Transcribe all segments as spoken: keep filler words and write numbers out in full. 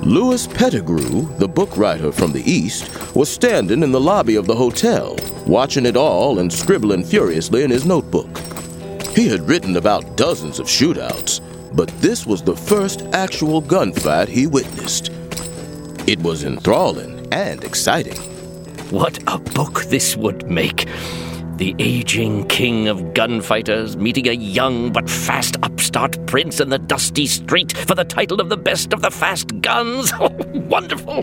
Louis Pettigrew, the book writer from the East, was standing in the lobby of the hotel, watching it all and scribbling furiously in his notebook. He had written about dozens of shootouts, but this was the first actual gunfight he witnessed. It was enthralling and exciting. What a book this would make. The aging king of gunfighters meeting a young but fast upstart prince in the dusty street for the title of the best of the fast guns. Oh, wonderful!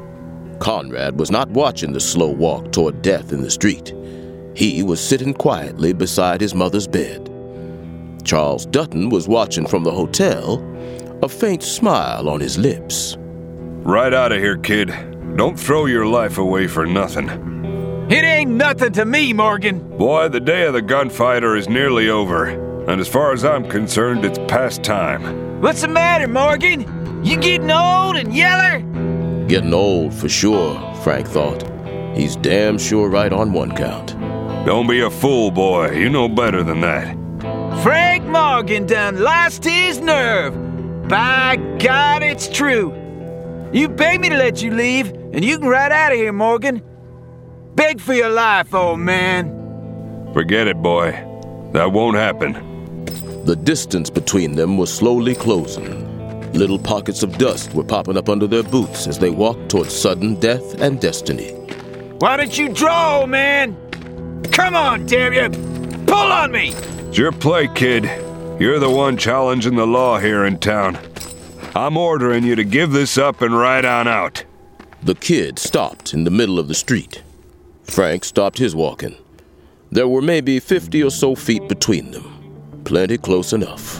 Conrad was not watching the slow walk toward death in the street. He was sitting quietly beside his mother's bed. Charles Dutton was watching from the hotel, a faint smile on his lips. Right out of here, kid. Don't throw your life away for nothing. It ain't nothing to me, Morgan. Boy, the day of the gunfighter is nearly over. And as far as I'm concerned, it's past time. What's the matter, Morgan? You getting old and yeller? Getting old for sure, Frank thought. He's damn sure right on one count. Don't be a fool, boy. You know better than that. Frank Morgan done lost his nerve. By God, it's true. You begged me to let you leave, and you can ride out of here, Morgan. Beg for your life, old man. Forget it, boy. That won't happen. The distance between them was slowly closing. Little pockets of dust were popping up under their boots as they walked towards sudden death and destiny. Why don't you draw, old man? Come on, damn you! Pull on me! It's your play, kid. You're the one challenging the law here in town. I'm ordering you to give this up and ride on out. The kid stopped in the middle of the street. Frank stopped his walking. There were maybe fifty or so feet between them. Plenty close enough.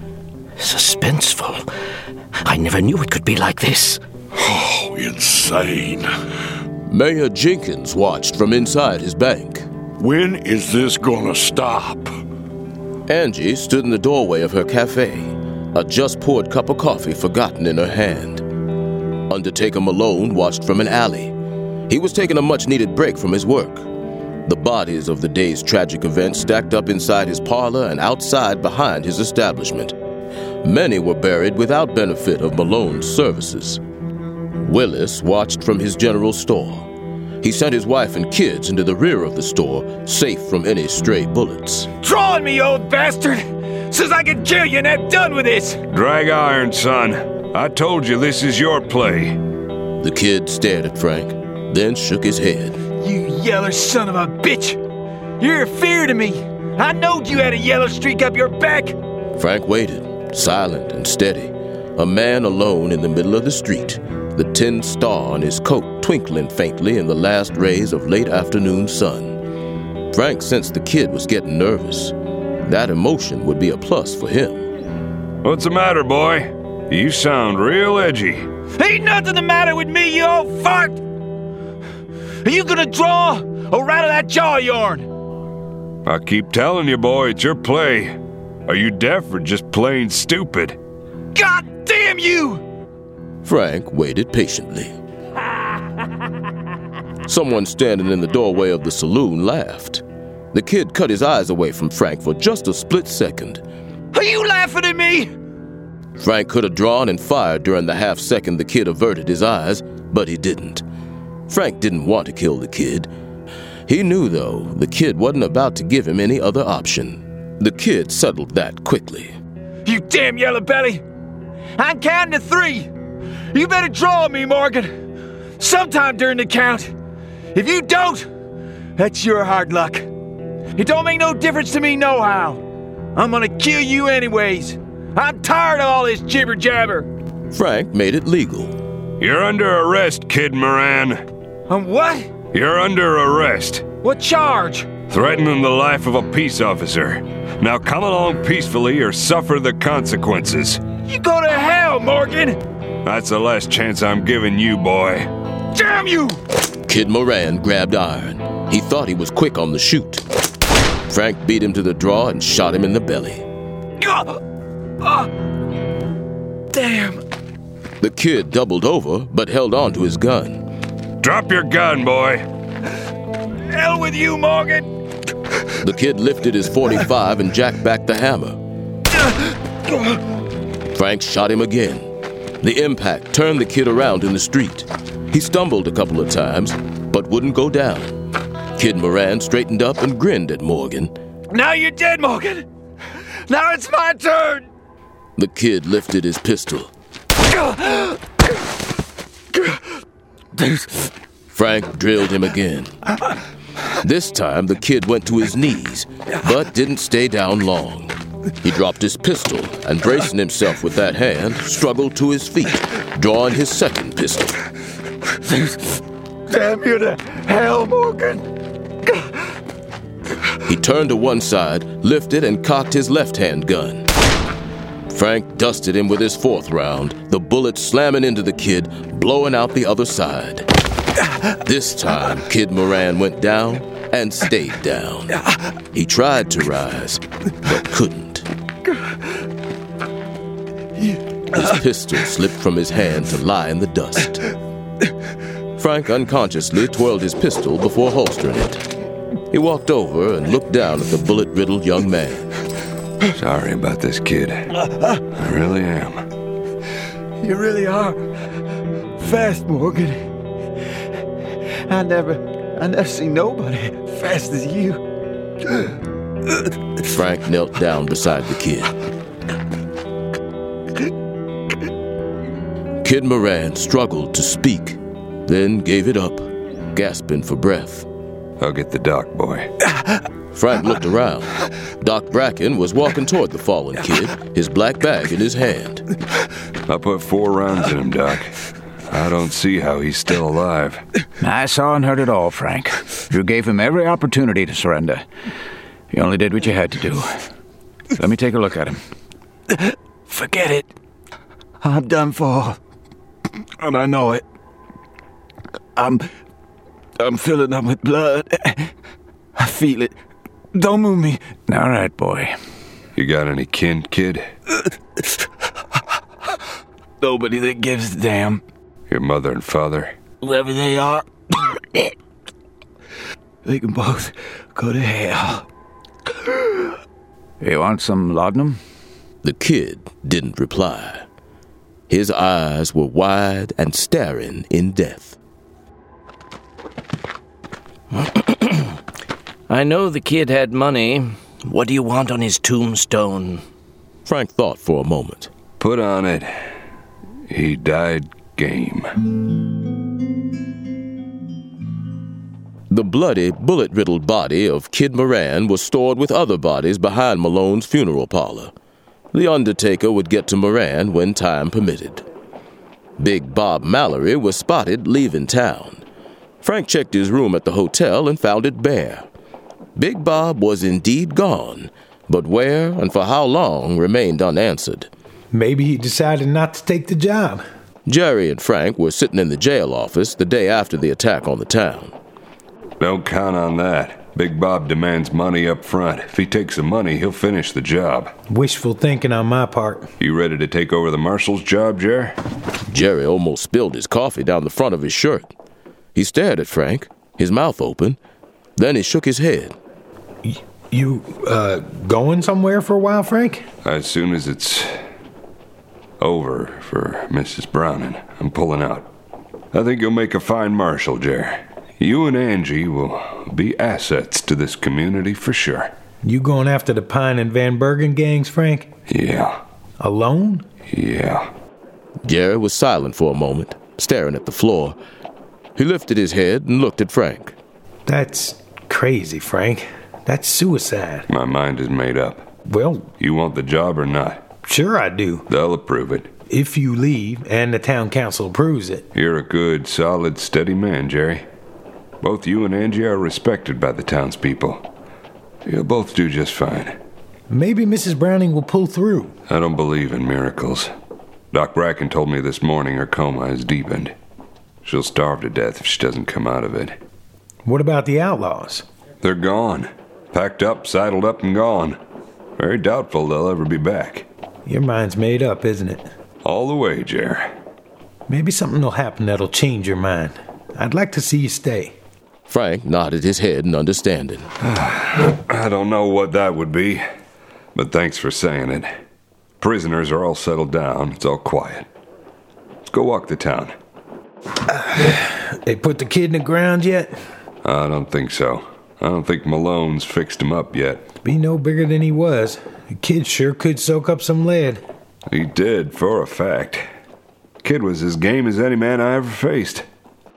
Suspenseful. I never knew it could be like this. Oh, insane. Mayor Jenkins watched from inside his bank. When is this gonna stop? Angie stood in the doorway of her cafe, a just-poured cup of coffee forgotten in her hand. Undertaker Malone watched from an alley. He was taking a much-needed break from his work. The bodies of the day's tragic events stacked up inside his parlor and outside behind his establishment. Many were buried without benefit of Malone's services. Willis watched from his general store. He sent his wife and kids into the rear of the store, safe from any stray bullets. Draw on me, old bastard! Says I can kill you and have done with this! Drag iron, son. I told you this is your play. The kid stared at Frank, then shook his head. You yeller son of a bitch! You're a fear to me! I knowed you had a yellow streak up your back! Frank waited, silent and steady, a man alone in the middle of the street, the tin star on his coat twinkling faintly in the last rays of late afternoon sun. Frank sensed the kid was getting nervous. That emotion would be a plus for him. What's the matter, boy? You sound real edgy. Ain't nothing the matter with me, you old fart! Are you gonna draw or rattle that jaw of yourn? I keep telling you, boy, it's your play. Are you deaf or just plain stupid? God damn you! Frank waited patiently. Someone standing in the doorway of the saloon laughed. The kid cut his eyes away from Frank for just a split second. Are you laughing at me? Frank could have drawn and fired during the half second the kid averted his eyes, but he didn't. Frank didn't want to kill the kid. He knew, though, the kid wasn't about to give him any other option. The kid settled that quickly. You damn yellow belly! I'm counting to three! You better draw me, Morgan! Sometime during the count. If you don't, that's your hard luck. It don't make no difference to me nohow. I'm gonna kill you anyways. I'm tired of all this jibber-jabber. Frank made it legal. You're under arrest, Kid Moran. On what? You're under arrest. What charge? Threatening the life of a peace officer. Now come along peacefully or suffer the consequences. You go to hell, Morgan! That's the last chance I'm giving you, boy. Damn you! Kid Moran grabbed iron. He thought he was quick on the shoot. Frank beat him to the draw and shot him in the belly. Uh, uh, damn. The kid doubled over, but held on to his gun. Drop your gun, boy. Hell with you, Morgan! The kid lifted his forty-five and jacked back the hammer. Frank shot him again. The impact turned the kid around in the street. He stumbled a couple of times, but wouldn't go down. Kid Moran straightened up and grinned at Morgan. Now you're dead, Morgan. Now it's my turn. The kid lifted his pistol. Frank drilled him again. This time, the kid went to his knees, but didn't stay down long. He dropped his pistol and, bracing himself with that hand, struggled to his feet, drawing his second pistol. Damn you to hell, Morgan. He turned to one side, lifted, and cocked his left-hand gun. Frank dusted him with his fourth round, the bullet slamming into the kid, blowing out the other side. This time, Kid Moran went down and stayed down. He tried to rise, but couldn't. His pistol slipped from his hand to lie in the dust. Frank unconsciously twirled his pistol before holstering it. He walked over and looked down at the bullet-riddled young man. Sorry about this, kid. I really am. You really are fast, Morgan. I never, I never seen nobody fast as you. Frank knelt down beside the kid. Kid Moran struggled to speak, then gave it up, gasping for breath. I'll get the doc, boy. Frank looked around. Doc Bracken was walking toward the fallen kid, his black bag in his hand. I put four rounds in him, Doc. I don't see how he's still alive. I saw and heard it all, Frank. You gave him every opportunity to surrender. You only did what you had to do. Let me take a look at him. Forget it. I'm done for. And I know it. I'm... I'm filling up with blood. I feel it. Don't move me. All right, boy. You got any kin, kid? Nobody that gives a damn. Your mother and father? Whoever they are, they can both go to hell. You want some laudanum? The kid didn't reply. His eyes were wide and staring in death. I know the kid had money. What do you want on his tombstone? Frank thought for a moment. Put on it, he died game. The bloody, bullet-riddled body of Kid Moran was stored with other bodies behind Malone's funeral parlor. The undertaker would get to Moran when time permitted. Big Bob Mallory was spotted leaving town. Frank checked his room at the hotel and found it bare. Big Bob was indeed gone, but where and for how long remained unanswered. Maybe he decided not to take the job. Jerry and Frank were sitting in the jail office the day after the attack on the town. Don't count on that. Big Bob demands money up front. If he takes the money, he'll finish the job. Wishful thinking on my part. You ready to take over the marshal's job, Jerry? Jerry almost spilled his coffee down the front of his shirt. He stared at Frank, his mouth open. Then he shook his head. Y- you, uh, going somewhere for a while, Frank? As soon as it's over for Missus Browning, I'm pulling out. I think you'll make a fine marshal, Jerry. You and Angie will be assets to this community for sure. You going after the Pine and Van Bergen gangs, Frank? Yeah. Alone? Yeah. Jerry was silent for a moment, staring at the floor. He lifted his head and looked at Frank. That's crazy, Frank. That's suicide. My mind is made up. Well, You want the job or not? sure I do. They'll approve it. If you leave and the town council approves it. You're a good, solid, steady man, Jerry. Both you and Angie are respected by the townspeople. You'll both do just fine. Maybe Missus Browning will pull through. I don't believe in miracles. Doc Bracken told me this morning her coma has deepened. She'll starve to death if she doesn't come out of it. What about the outlaws? They're gone. Packed up, saddled up, and gone. Very doubtful they'll ever be back. Your mind's made up, isn't it? All the way, Jerry. Maybe something will happen that'll change your mind. I'd like to see you stay. Frank nodded his head in understanding. I don't know what that would be, but thanks for saying it. Prisoners are all settled down. It's all quiet. go walk the town. Uh, they put the kid in the ground yet? I don't think so. I don't think Malone's fixed him up yet. Be no bigger than he was. The kid sure could soak up some lead. He did, for a fact. Kid was as game as any man I ever faced.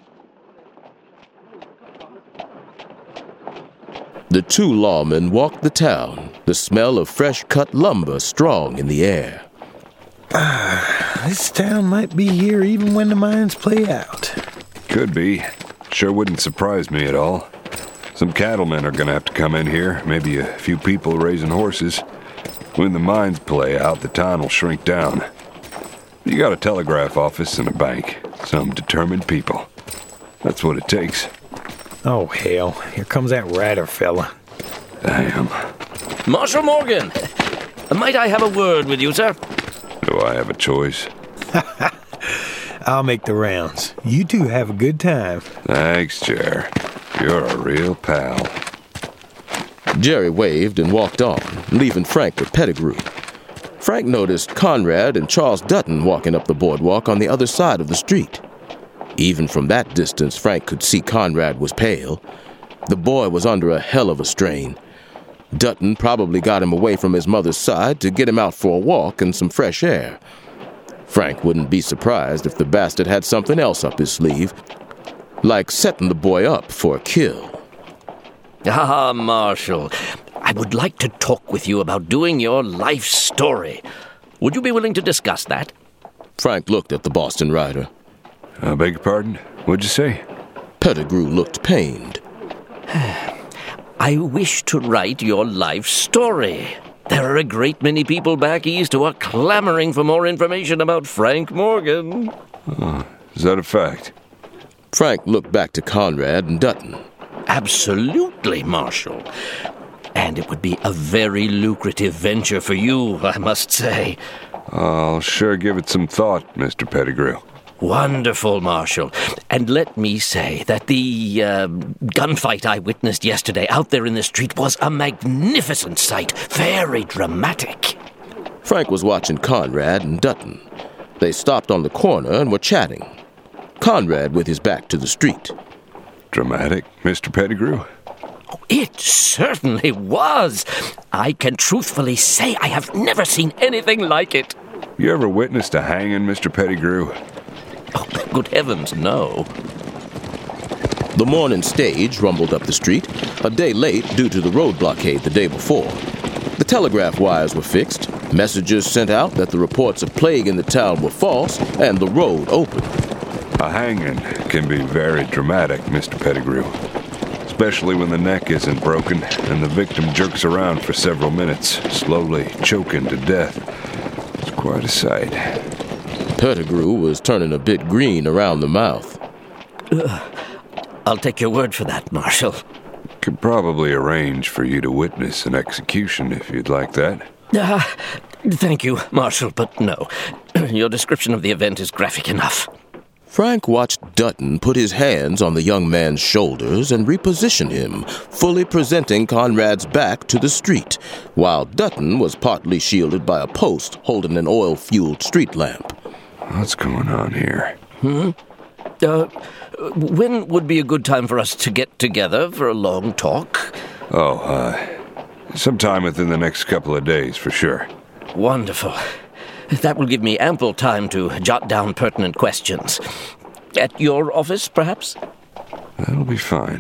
The two lawmen walked the town, the smell of fresh-cut lumber strong in the air. Ah, this town might be here even when the mines play out. Could be. Sure wouldn't surprise me at all. Some cattlemen are gonna have to come in here, maybe a few people raising horses. When the mines play out, the town will shrink down. You got a telegraph office and a bank. Some determined people. That's what it takes. Oh, hell. Here comes that Ryder fella. Damn. Marshal Morgan! Might I have a word with you, sir? Do I have a choice? I'll make the rounds. You two have a good time. Thanks, Jer. You're a real pal. Jerry waved and walked on, leaving Frank with Pettigrew. Frank noticed Conrad and Charles Dutton walking up the boardwalk on the other side of the street. Even from that distance, Frank could see Conrad was pale. The boy was under a hell of a strain. Dutton probably got him away from his mother's side to get him out for a walk and some fresh air. Frank wouldn't be surprised if the bastard had something else up his sleeve, like setting the boy up for a kill. Ah, Marshal, I would like to talk with you about doing your life story. Would you be willing to discuss that? Frank looked at the Boston rider. I beg your pardon? What'd you say? Pettigrew looked pained. I wish to write your life story. There are a great many people back east who are clamoring for more information about Frank Morgan. Oh, is that a fact? Frank looked back to Conrad and Dutton. Absolutely, Marshal. And it would be a very lucrative venture for you, I must say. I'll sure give it some thought, Mister Pettigrew. Wonderful, Marshal. And let me say that the uh, gunfight I witnessed yesterday out there in the street was a magnificent sight. Very dramatic. Frank was watching Conrad and Dutton. They stopped on the corner and were chatting. Conrad with his back to the street. Dramatic, Mister Pettigrew? It certainly was. I can truthfully say I have never seen anything like it. You ever witnessed a hanging, Mister Pettigrew? Oh, good heavens, no. The morning stage rumbled up the street, a day late due to the road blockade the day before. The telegraph wires were fixed, messages sent out that the reports of plague in the town were false, and the road open. A hanging can be very dramatic, Mister Pettigrew. Especially when the neck isn't broken and the victim jerks around for several minutes, slowly choking to death. It's quite a sight. Pettigrew was turning a bit green around the mouth. Uh, I'll take your word for that, Marshal. Could probably arrange for you to witness an execution if you'd like that. Uh, thank you, Marshal, but no. Your description of the event is graphic enough. Frank watched Dutton put his hands on the young man's shoulders and reposition him, fully presenting Conrad's back to the street, while Dutton was partly shielded by a post holding an oil-fueled street lamp. What's going on here? Hmm? Uh, when would be a good time for us to get together for a long talk? Oh, uh, sometime within the next couple of days, for sure. Wonderful. That will give me ample time to jot down pertinent questions. At your office, perhaps? That'll be fine.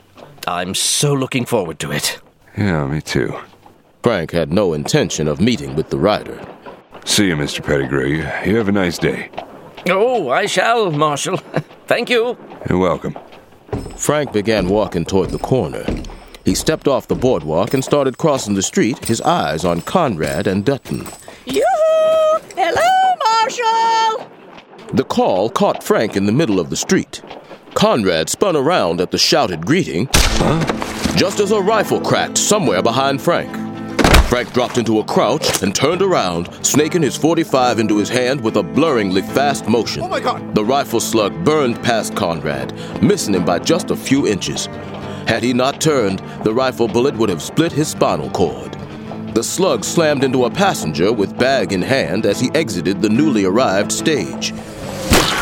I'm so looking forward to it. Yeah, me too. Frank had no intention of meeting with the rider. See you, Mister Pettigrew. You, you have a nice day. Oh, I shall, Marshal. Thank you. You're welcome. Frank began walking toward the corner. He stepped off the boardwalk and started crossing the street, his eyes on Conrad and Dutton. Yoo-hoo! Hello, Marshal! The call caught Frank in the middle of the street. Conrad spun around at the shouted greeting, huh? just as a rifle cracked somewhere behind Frank. Frank dropped into a crouch and turned around, snaking his forty-five into his hand with a blurringly fast motion. Oh my God! The rifle slug burned past Conrad, missing him by just a few inches. Had he not turned, the rifle bullet would have split his spinal cord. The slug slammed into a passenger with bag in hand as he exited the newly arrived stage.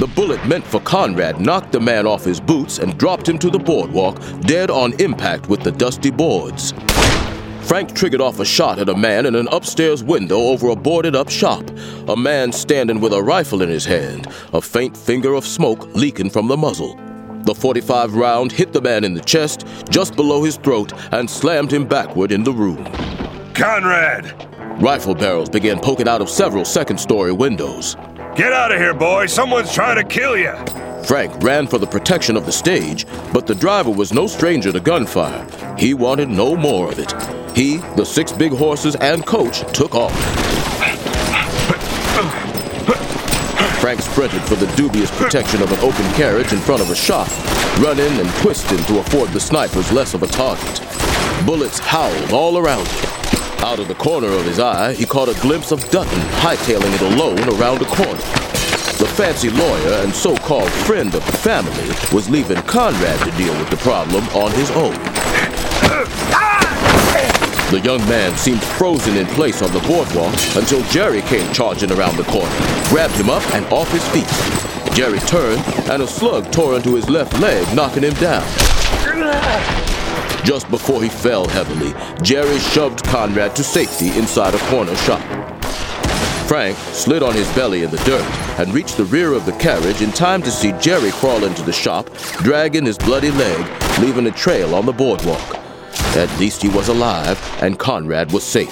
The bullet meant for Conrad knocked the man off his boots and dropped him to the boardwalk, dead on impact with the dusty boards. Frank triggered off a shot at a man in an upstairs window over a boarded-up shop, a man standing with a rifle in his hand, a faint finger of smoke leaking from the muzzle. The forty-five round hit the man in the chest, just below his throat, and slammed him backward in the room. Conrad! Rifle barrels began poking out of several second-story windows. Get out of here, boy! Someone's trying to kill you! Frank ran for the protection of the stage, but the driver was no stranger to gunfire. He wanted no more of it. He, the six big horses, and coach took off. Frank sprinted for the dubious protection of an open carriage in front of a shop, running and twisting to afford the snipers less of a target. Bullets howled all around him. Out of the corner of his eye, he caught a glimpse of Dutton hightailing it alone around a corner. The fancy lawyer and so-called friend of the family was leaving Conrad to deal with the problem on his own. The young man seemed frozen in place on the boardwalk until Jerry came charging around the corner, grabbed him up and off his feet. Jerry turned, and a slug tore into his left leg, knocking him down. Just before he fell heavily, Jerry shoved Conrad to safety inside a corner shop. Frank slid on his belly in the dirt and reached the rear of the carriage in time to see Jerry crawl into the shop, dragging his bloody leg, leaving a trail on the boardwalk. At least he was alive, and Conrad was safe.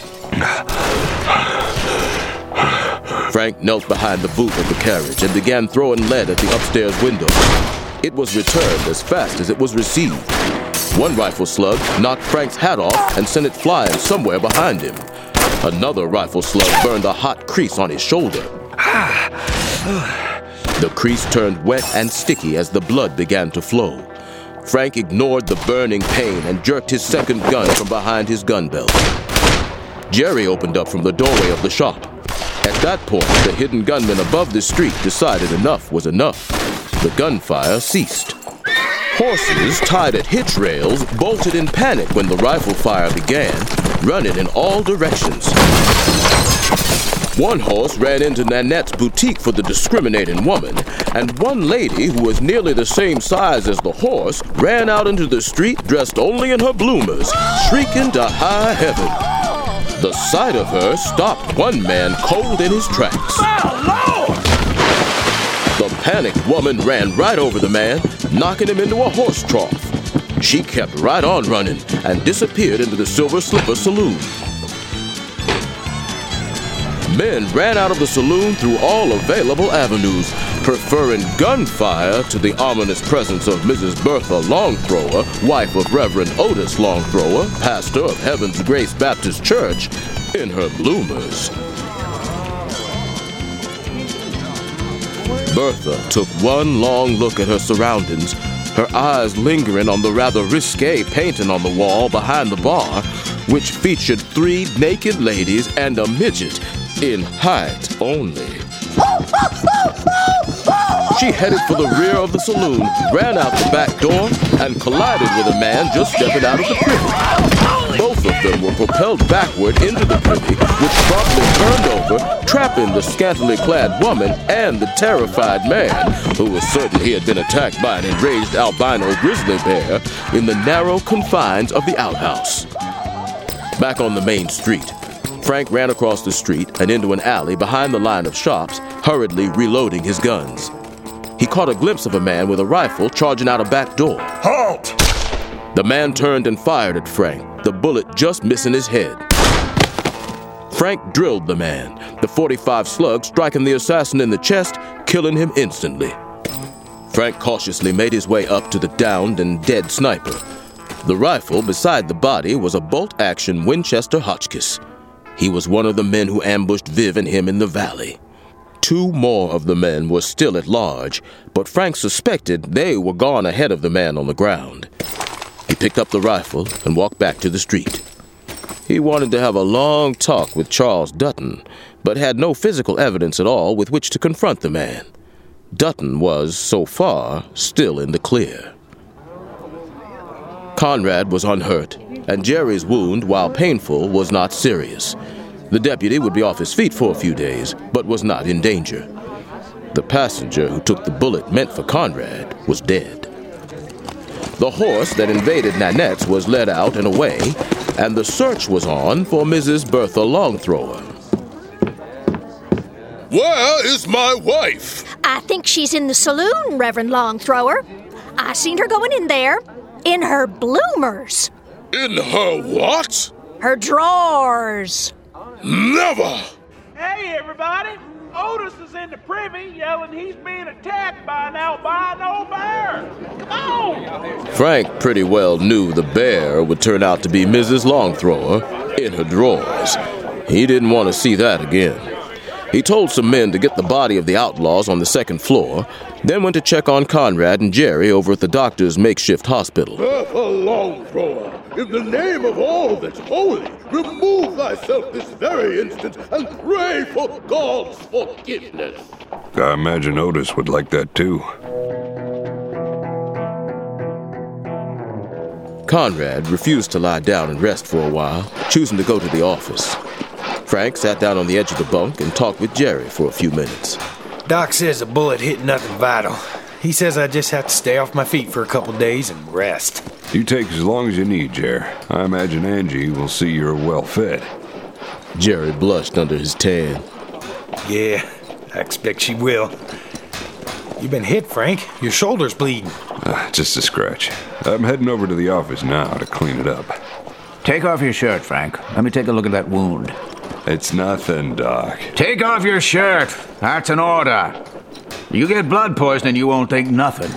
Frank knelt behind the boot of the carriage and began throwing lead at the upstairs window. It was returned as fast as it was received. One rifle slug knocked Frank's hat off and sent it flying somewhere behind him. Another rifle slug burned a hot crease on his shoulder. The crease turned wet and sticky as the blood began to flow. Frank ignored the burning pain and jerked his second gun from behind his gun belt. Jerry opened up from the doorway of the shop. At that point, the hidden gunman above the street decided enough was enough. The gunfire ceased. Horses tied at hitch rails bolted in panic when the rifle fire began, running in all directions. One horse ran into Nanette's boutique for the discriminating woman, and one lady who was nearly the same size as the horse ran out into the street dressed only in her bloomers, shrieking to high heaven. The sight of her stopped one man cold in his tracks. The panicked woman ran right over the man, knocking him into a horse trough. She kept right on running and disappeared into the Silver Slipper Saloon. Men ran out of the saloon through all available avenues, preferring gunfire to the ominous presence of Missus Bertha Longthrower, wife of Reverend Otis Longthrower, pastor of Heaven's Grace Baptist Church, in her bloomers. Bertha took one long look at her surroundings, her eyes lingering on the rather risque painting on the wall behind the bar, which featured three naked ladies and a midget, in height only. She headed for the rear of the saloon, ran out the back door, and collided with a man just stepping out of the privy. Both of them were propelled backward into the privy, which promptly turned over, trapping the scantily clad woman and the terrified man, who was certain he had been attacked by an enraged albino grizzly bear, in the narrow confines of the outhouse. Back on the main street, Frank ran across the street and into an alley behind the line of shops, hurriedly reloading his guns. He caught a glimpse of a man with a rifle charging out a back door. Halt! The man turned and fired at Frank, the bullet just missing his head. Frank drilled the man, the forty-five slug striking the assassin in the chest, killing him instantly. Frank cautiously made his way up to the downed and dead sniper. The rifle beside the body was a bolt-action Winchester Hotchkiss. He was one of the men who ambushed Viv and him in the valley. Two more of the men were still at large, but Frank suspected they were gone ahead of the man on the ground. He picked up the rifle and walked back to the street. He wanted to have a long talk with Charles Dutton, but had no physical evidence at all with which to confront the man. Dutton was, so far, still in the clear. Conrad was unhurt, and Jerry's wound, while painful, was not serious. The deputy would be off his feet for a few days, but was not in danger. The passenger who took the bullet meant for Conrad was dead. The horse that invaded Nanette's was led out and away, and the search was on for Missus Bertha Longthrower. Where is my wife? I think she's in the saloon, Reverend Longthrower. I seen her going in there, in her bloomers. In her what? Her drawers. Never! Hey, everybody! Otis is in the privy yelling he's being attacked by an albino bear. Come on! Frank pretty well knew the bear would turn out to be Missus Longthrower in her drawers. He didn't want to see that again. He told some men to get the body of the outlaws on the second floor, then went to check on Conrad and Jerry over at the doctor's makeshift hospital. Bertha Longthrower, in the name of all that's holy, remove thyself this very instant and pray for God's forgiveness. I imagine Otis would like that too. Conrad refused to lie down and rest for a while, choosing to go to the office. Frank sat down on the edge of the bunk and talked with Jerry for a few minutes. Doc says a bullet hit nothing vital. He says I just have to stay off my feet for a couple days and rest. You take as long as you need, Jer. I imagine Angie will see you're well fed. Jerry blushed under his tan. Yeah, I expect she will. You been hit, Frank. Your shoulder's bleeding. Uh, just a scratch. I'm heading over to the office now to clean it up. Take off your shirt, Frank. Let me take a look at that wound. It's nothing, Doc. Take off your shirt. That's an order. You get blood poisoning, you won't think nothing.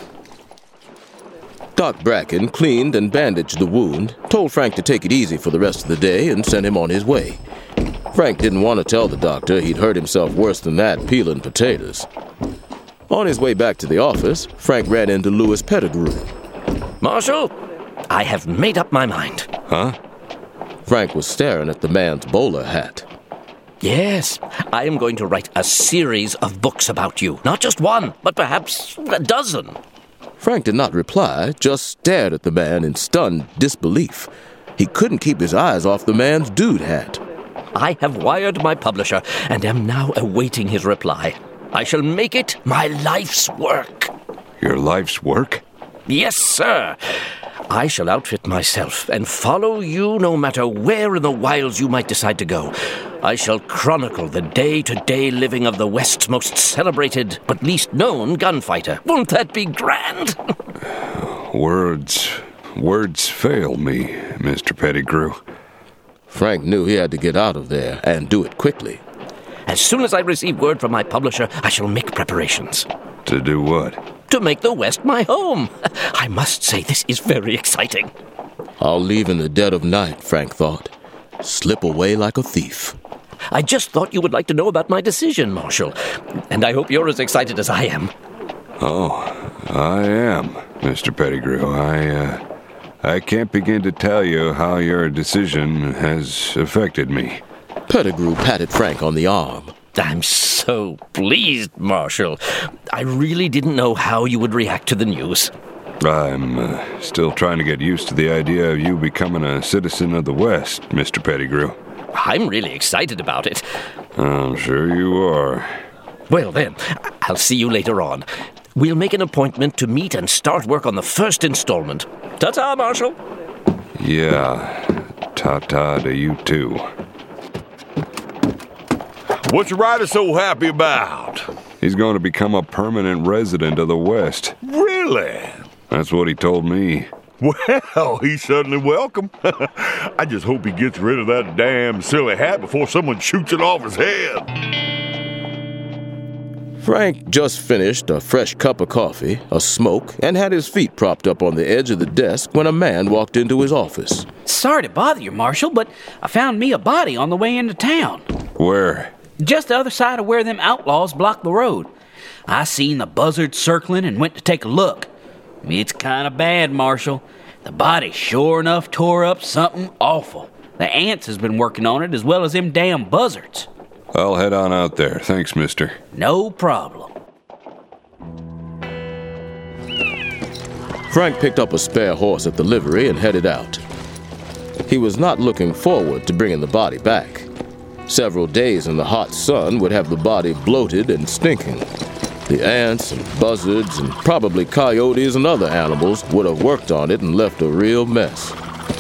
Doc Bracken cleaned and bandaged the wound, told Frank to take it easy for the rest of the day, and sent him on his way. Frank didn't want to tell the doctor he'd hurt himself worse than that peeling potatoes. On his way back to the office, Frank ran into Louis Pettigrew. Marshal, I have made up my mind. Huh? Frank was staring at the man's bowler hat. Yes, I am going to write a series of books about you. Not just one, but perhaps a dozen. Frank did not reply, just stared at the man in stunned disbelief. He couldn't keep his eyes off the man's dude hat. I have wired my publisher and am now awaiting his reply. I shall make it my life's work. Your life's work? Yes, sir. I shall outfit myself and follow you no matter where in the wilds you might decide to go. I shall chronicle the day-to-day living of the West's most celebrated but least known gunfighter. Won't that be grand? Words... words fail me, Mister Pettigrew. Frank knew he had to get out of there and do it quickly. As soon as I receive word from my publisher, I shall make preparations. To do what? To make the West my home. I must say this is very exciting. I'll leave in the dead of night, Frank thought. Slip away like a thief. I just thought you would like to know about my decision, Marshal. And I hope you're as excited as I am. Oh, I am, Mister Pettigrew. I, uh, I can't begin to tell you how your decision has affected me. Pettigrew patted Frank on the arm. I'm so pleased, Marshal. I really didn't know how you would react to the news. I'm uh, still trying to get used to the idea of you becoming a citizen of the West, Mister Pettigrew. I'm really excited about it. I'm sure you are. Well then, I'll see you later on. We'll make an appointment to meet and start work on the first installment. Ta-ta, Marshal. Yeah, ta-ta to you too. What's the writer so happy about? He's going to become a permanent resident of the West. Really? That's what he told me. Well, he's certainly welcome. I just hope he gets rid of that damn silly hat before someone shoots it off his head. Frank just finished a fresh cup of coffee, a smoke, and had his feet propped up on the edge of the desk when a man walked into his office. Sorry to bother you, Marshal, but I found me a body on the way into town. Where? Just the other side of where them outlaws blocked the road. I seen the buzzards circling and went to take a look. It's kind of bad, Marshal. The body sure enough tore up something awful. The ants has been working on it as well as them damn buzzards. I'll head on out there. Thanks, mister. No problem. Frank picked up a spare horse at the livery and headed out. He was not looking forward to bringing the body back. Several days in the hot sun would have the body bloated and stinking. The ants and buzzards and probably coyotes and other animals would have worked on it and left a real mess.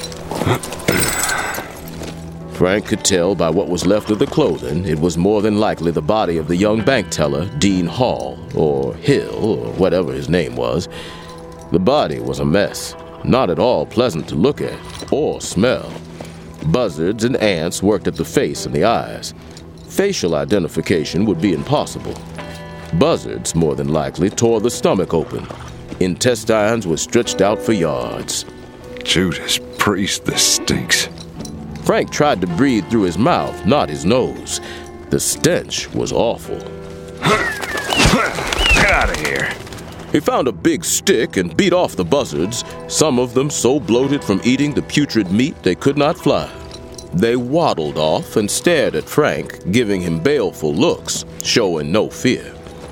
Frank could tell by what was left of the clothing it was more than likely the body of the young bank teller, Dean Hall, or Hill, or whatever his name was. The body was a mess, not at all pleasant to look at or smell. Buzzards and ants worked at the face and the eyes. Facial identification would be impossible. Buzzards, more than likely, tore the stomach open. Intestines were stretched out for yards. Judas Priest, this stinks. Frank tried to breathe through his mouth, not his nose. The stench was awful. Get out of here. He found a big stick and beat off the buzzards, some of them so bloated from eating the putrid meat they could not fly. They waddled off and stared at Frank, giving him baleful looks, showing no fear.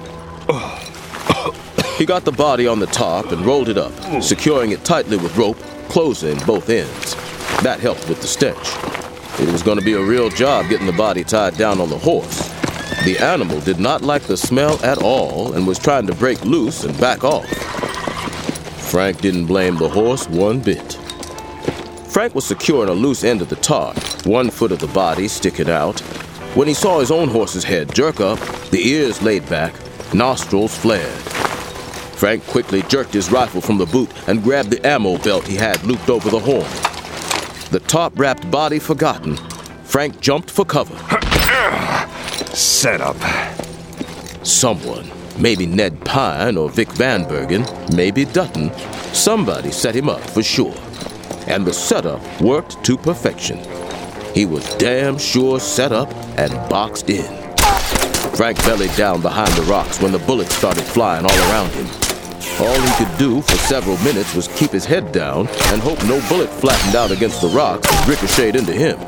He got the body on the top and rolled it up, securing it tightly with rope, closing both ends. That helped with the stench. It was going to be a real job getting the body tied down on the horse. The animal did not like the smell at all and was trying to break loose and back off. Frank didn't blame the horse one bit. Frank was securing a loose end of the tarp, one foot of the body sticking out, when he saw his own horse's head jerk up, the ears laid back, nostrils flared. Frank quickly jerked his rifle from the boot and grabbed the ammo belt he had looped over the horn. The top-wrapped body forgotten, Frank jumped for cover. Set up. Someone, maybe Ned Pine or Vic Van Bergen, maybe Dutton, somebody set him up for sure. And the setup worked to perfection. He was damn sure set up and boxed in. Frank bellied down behind the rocks when the bullets started flying all around him. All he could do for several minutes was keep his head down and hope no bullet flattened out against the rocks and ricocheted into him.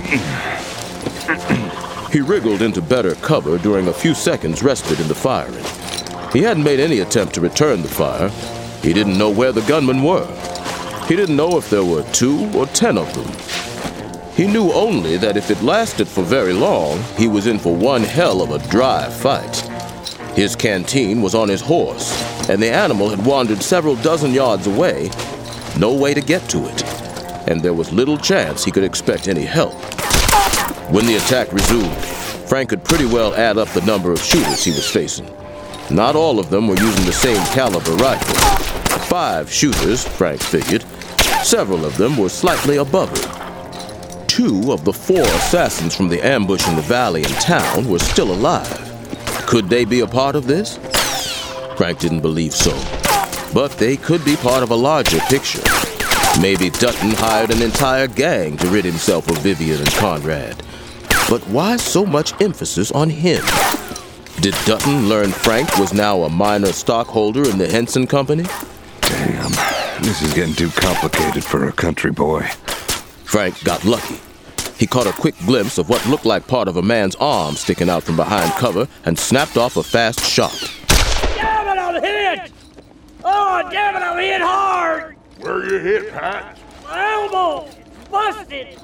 He wriggled into better cover during a few seconds respite in the firing. He hadn't made any attempt to return the fire. He didn't know where the gunmen were. He didn't know if there were two or ten of them. He knew only that if it lasted for very long, he was in for one hell of a dry fight. His canteen was on his horse, and the animal had wandered several dozen yards away, no way to get to it, and there was little chance he could expect any help. When the attack resumed, Frank could pretty well add up the number of shooters he was facing. Not all of them were using the same caliber rifle. Five shooters, Frank figured. Several of them were slightly above it. Two of the four assassins from the ambush in the valley and town were still alive. Could they be a part of this? Frank didn't believe so. But they could be part of a larger picture. Maybe Dutton hired an entire gang to rid himself of Vivian and Conrad. But why so much emphasis on him? Did Dutton learn Frank was now a minor stockholder in the Henson Company? Damn, this is getting too complicated for a country boy. Frank got lucky. He caught a quick glimpse of what looked like part of a man's arm sticking out from behind cover and snapped off a fast shot. Damn it, I'm hit! Oh, damn it, I'm hit hard! Where you hit, Pat? My elbow! It's busted!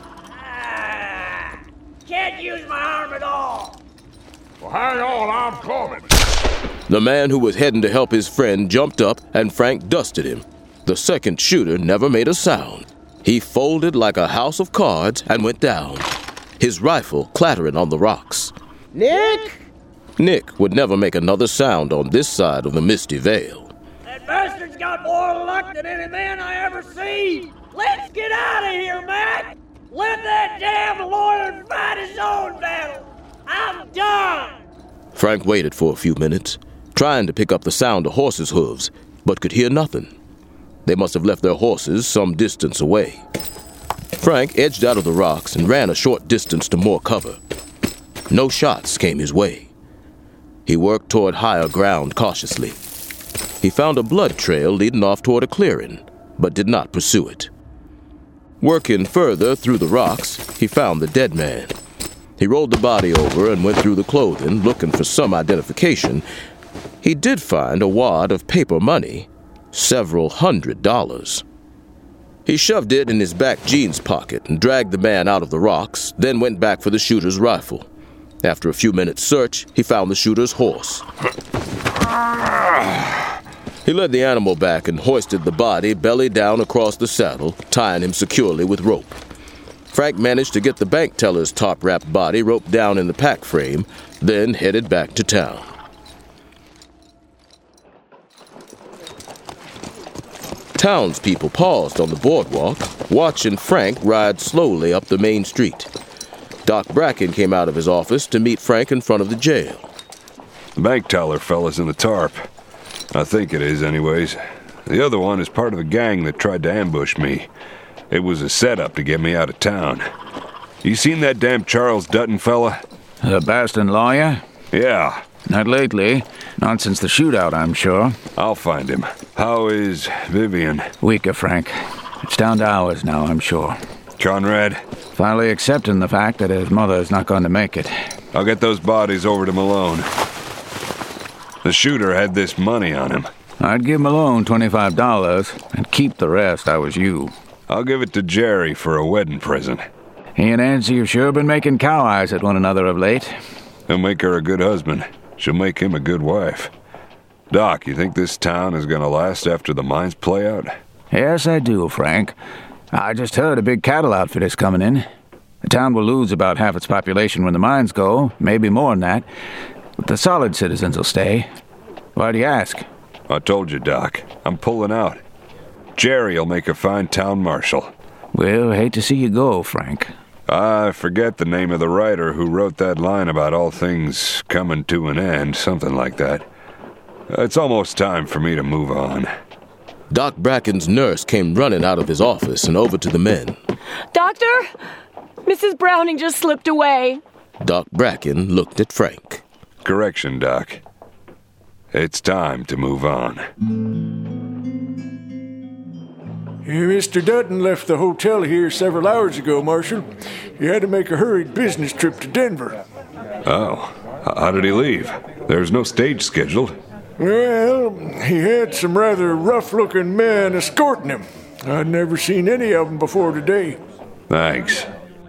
Ah, can't use my arm at all! Well, hang on, I'm coming. The man who was heading to help his friend jumped up and Frank dusted him. The second shooter never made a sound. He folded like a house of cards and went down, his rifle clattering on the rocks. Nick? Nick would never make another sound on this side of the Misty Vale. That bastard's got more luck than any man I ever seen! Let's get out of here, Mac! Let that damn lawyer fight his own battle! I'm done! Frank waited for a few minutes, trying to pick up the sound of horses' hooves, but could hear nothing. They must have left their horses some distance away. Frank edged out of the rocks and ran a short distance to more cover. No shots came his way. He worked toward higher ground cautiously. He found a blood trail leading off toward a clearing, but did not pursue it. Working further through the rocks, he found the dead man. He rolled the body over and went through the clothing, looking for some identification. He did find a wad of paper money, several hundred dollars. He shoved it in his back jeans pocket and dragged the man out of the rocks, then went back for the shooter's rifle. After a few minutes' search, he found the shooter's horse. He led the animal back and hoisted the body belly down across the saddle, tying him securely with rope. Frank managed to get the bank teller's top-wrapped body roped down in the pack frame, then headed back to town. Townspeople paused on the boardwalk, watching Frank ride slowly up the main street. Doc Bracken came out of his office to meet Frank in front of the jail. The bank teller fella's in the tarp. I think it is, anyways. The other one is part of the gang that tried to ambush me. It was a setup to get me out of town. You seen that damn Charles Dutton fella? The Baston lawyer? Yeah. Not lately. Not since the shootout, I'm sure. I'll find him. How is Vivian? Weaker, Frank. It's down to hours now, I'm sure. Conrad? Finally accepting the fact that his mother is not going to make it. I'll get those bodies over to Malone. The shooter had this money on him. I'd give Malone twenty-five dollars and keep the rest I was you. I'll give it to Jerry for a wedding present. He and Nancy have sure been making cow eyes at one another of late. He'll make her a good husband. She'll make him a good wife. Doc, you think this town is gonna last after the mines play out? Yes, I do, Frank. I just heard a big cattle outfit is coming in. The town will lose about half its population when the mines go, maybe more than that. But the solid citizens will stay. Why do you ask? I told you, Doc. I'm pulling out. Jerry'll make a fine town marshal. Well, hate to see you go, Frank. I forget the name of the writer who wrote that line about all things coming to an end, something like that. It's almost time for me to move on. Doc Bracken's nurse came running out of his office and over to the men. Doctor, Missus Browning just slipped away. Doc Bracken looked at Frank. Correction, Doc. It's time to move on. Mister Dutton left the hotel here several hours ago, Marshal. He had to make a hurried business trip to Denver. Oh, how did he leave? There's no stage scheduled. Well, he had some rather rough-looking men escorting him. I'd never seen any of them before today. Thanks.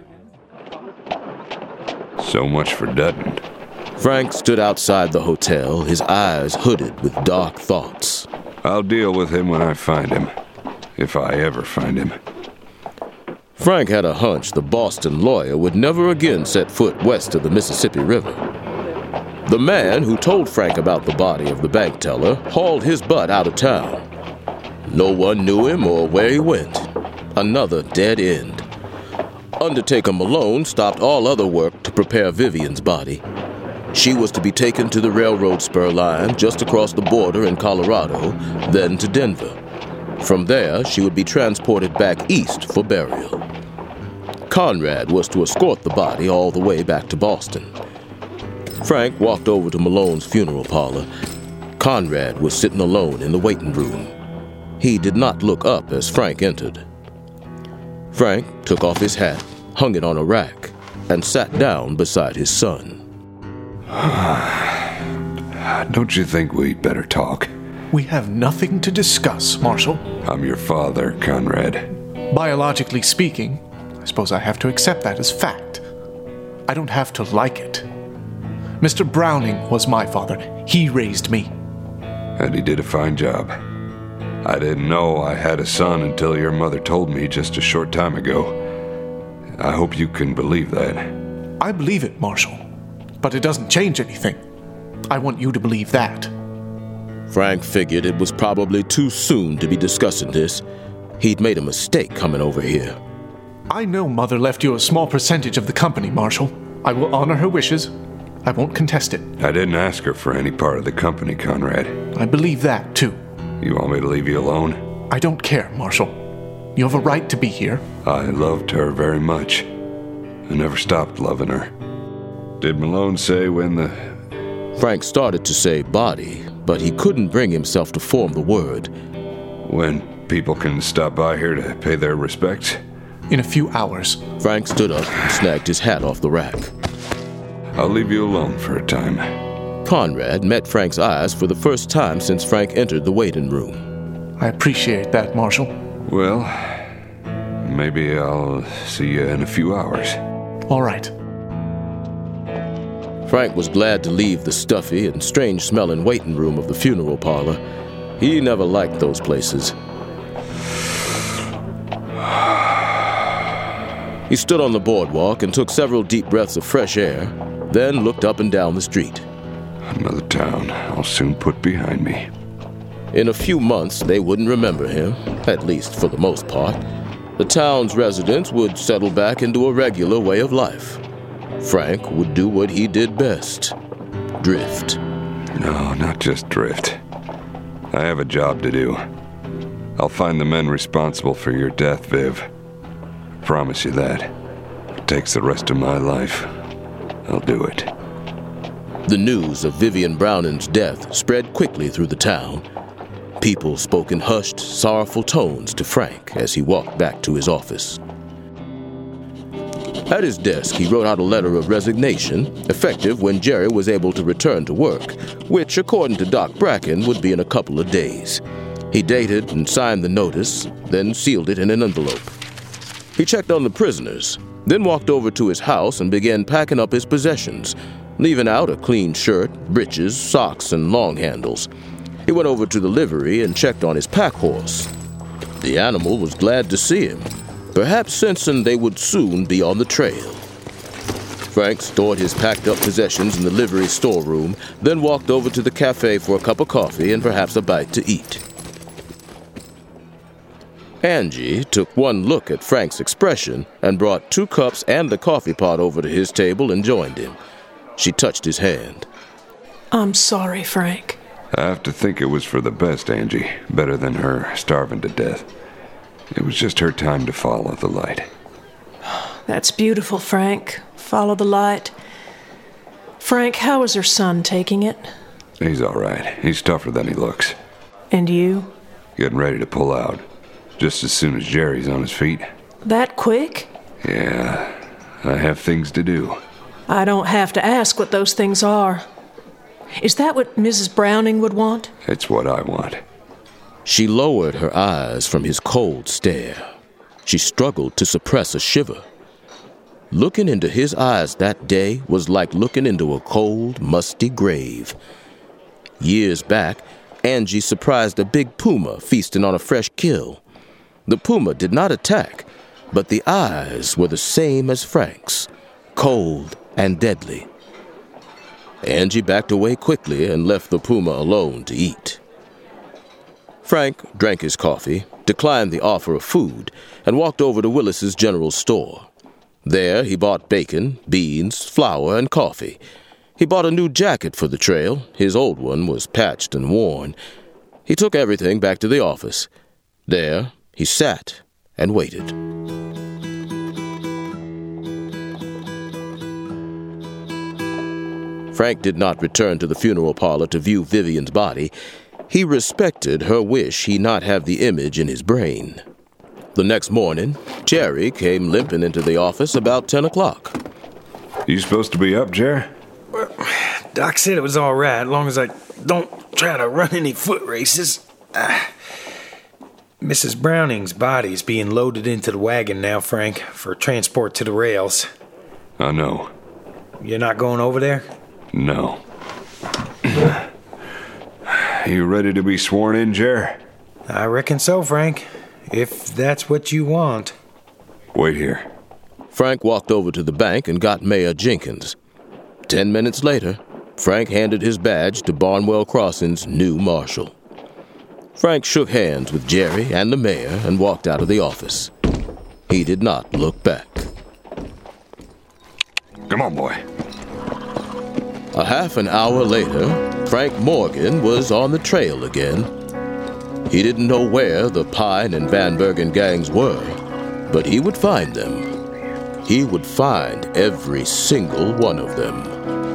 So much for Dutton. Frank stood outside the hotel, his eyes hooded with dark thoughts. I'll deal with him when I find him. If I ever find him. Frank had a hunch the Boston lawyer would never again set foot west of the Mississippi River. The man who told Frank about the body of the bank teller hauled his butt out of town. No one knew him or where he went. Another dead end. Undertaker Malone stopped all other work to prepare Vivian's body. She was to be taken to the railroad spur line just across the border in Colorado, then to Denver. From there, she would be transported back east for burial. Conrad was to escort the body all the way back to Boston. Frank walked over to Malone's funeral parlor. Conrad was sitting alone in the waiting room. He did not look up as Frank entered. Frank took off his hat, hung it on a rack, and sat down beside his son. Don't you think we'd better talk? We have nothing to discuss, Marshal. I'm your father, Conrad. Biologically speaking, I suppose I have to accept that as fact. I don't have to like it. Mister Browning was my father. He raised me. And he did a fine job. I didn't know I had a son until your mother told me just a short time ago. I hope you can believe that. I believe it, Marshal. But it doesn't change anything. I want you to believe that. Frank figured it was probably too soon to be discussing this. He'd made a mistake coming over here. I know Mother left you a small percentage of the company, Marshal. I will honor her wishes. I won't contest it. I didn't ask her for any part of the company, Conrad. I believe that, too. You want me to leave you alone? I don't care, Marshal. You have a right to be here. I loved her very much. I never stopped loving her. Did Malone say when the... Frank started to say body, but he couldn't bring himself to form the word. When people can stop by here to pay their respects? In a few hours. Frank stood up and snagged his hat off the rack. I'll leave you alone for a time. Conrad met Frank's eyes for the first time since Frank entered the waiting room. I appreciate that, Marshal. Well, maybe I'll see you in a few hours. All right. Frank was glad to leave the stuffy and strange-smelling waiting room of the funeral parlor. He never liked those places. He stood on the boardwalk and took several deep breaths of fresh air, then looked up and down the street. Another town I'll soon put behind me. In a few months, they wouldn't remember him, at least for the most part. The town's residents would settle back into a regular way of life. Frank would do what he did best: drift. No, not just drift. I have a job to do. I'll find the men responsible for your death, Viv. Promise you that. If it takes the rest of my life, I'll do it. The news of Vivian Browning's death spread quickly through the town. People spoke in hushed, sorrowful tones to Frank as he walked back to his office. At his desk, he wrote out a letter of resignation, effective when Jerry was able to return to work, which, according to Doc Bracken, would be in a couple of days. He dated and signed the notice, then sealed it in an envelope. He checked on the prisoners, then walked over to his house and began packing up his possessions, leaving out a clean shirt, breeches, socks, and long handles. He went over to the livery and checked on his pack horse. The animal was glad to see him, perhaps sensing they would soon be on the trail. Frank stored his packed-up possessions in the livery storeroom, then walked over to the cafe for a cup of coffee and perhaps a bite to eat. Angie took one look at Frank's expression and brought two cups and the coffee pot over to his table and joined him. She touched his hand. I'm sorry, Frank. I have to think it was for the best, Angie. Better than her starving to death. It was just her time to follow the light. That's beautiful, Frank. Follow the light. Frank, how is her son taking it? He's all right. He's tougher than he looks. And you? Getting ready to pull out. Just as soon as Jerry's on his feet. That quick? Yeah, I have things to do. I don't have to ask what those things are. Is that what Missus Browning would want? It's what I want. She lowered her eyes from his cold stare. She struggled to suppress a shiver. Looking into his eyes that day was like looking into a cold, musty grave. Years back, Angie surprised a big puma feasting on a fresh kill. The puma did not attack, but the eyes were the same as Frank's, cold and deadly. Angie backed away quickly and left the puma alone to eat. Frank drank his coffee, declined the offer of food, and walked over to Willis's general store. There he bought bacon, beans, flour, and coffee. He bought a new jacket for the trail. His old one was patched and worn. He took everything back to the office. There he sat and waited. Frank did not return to the funeral parlor to view Vivian's body. He respected her wish he not have the image in his brain. The next morning, Jerry came limping into the office about ten o'clock. You supposed to be up, Jerry? Well, Doc said it was all right, as long as I don't try to run any foot races. Uh, Missus Browning's body's being loaded into the wagon now, Frank, for transport to the rails. I know. You're not going over there? No. You ready to be sworn in, Jer? I reckon so, Frank. If that's what you want. Wait here. Frank walked over to the bank and got Mayor Jenkins. Ten minutes later, Frank handed his badge to Barnwell Crossing's new marshal. Frank shook hands with Jerry and the mayor and walked out of the office. He did not look back. Come on, boy. A half an hour later, Frank Morgan was on the trail again. He didn't know where the Pine and Van Bergen gangs were, but he would find them. He would find every single one of them.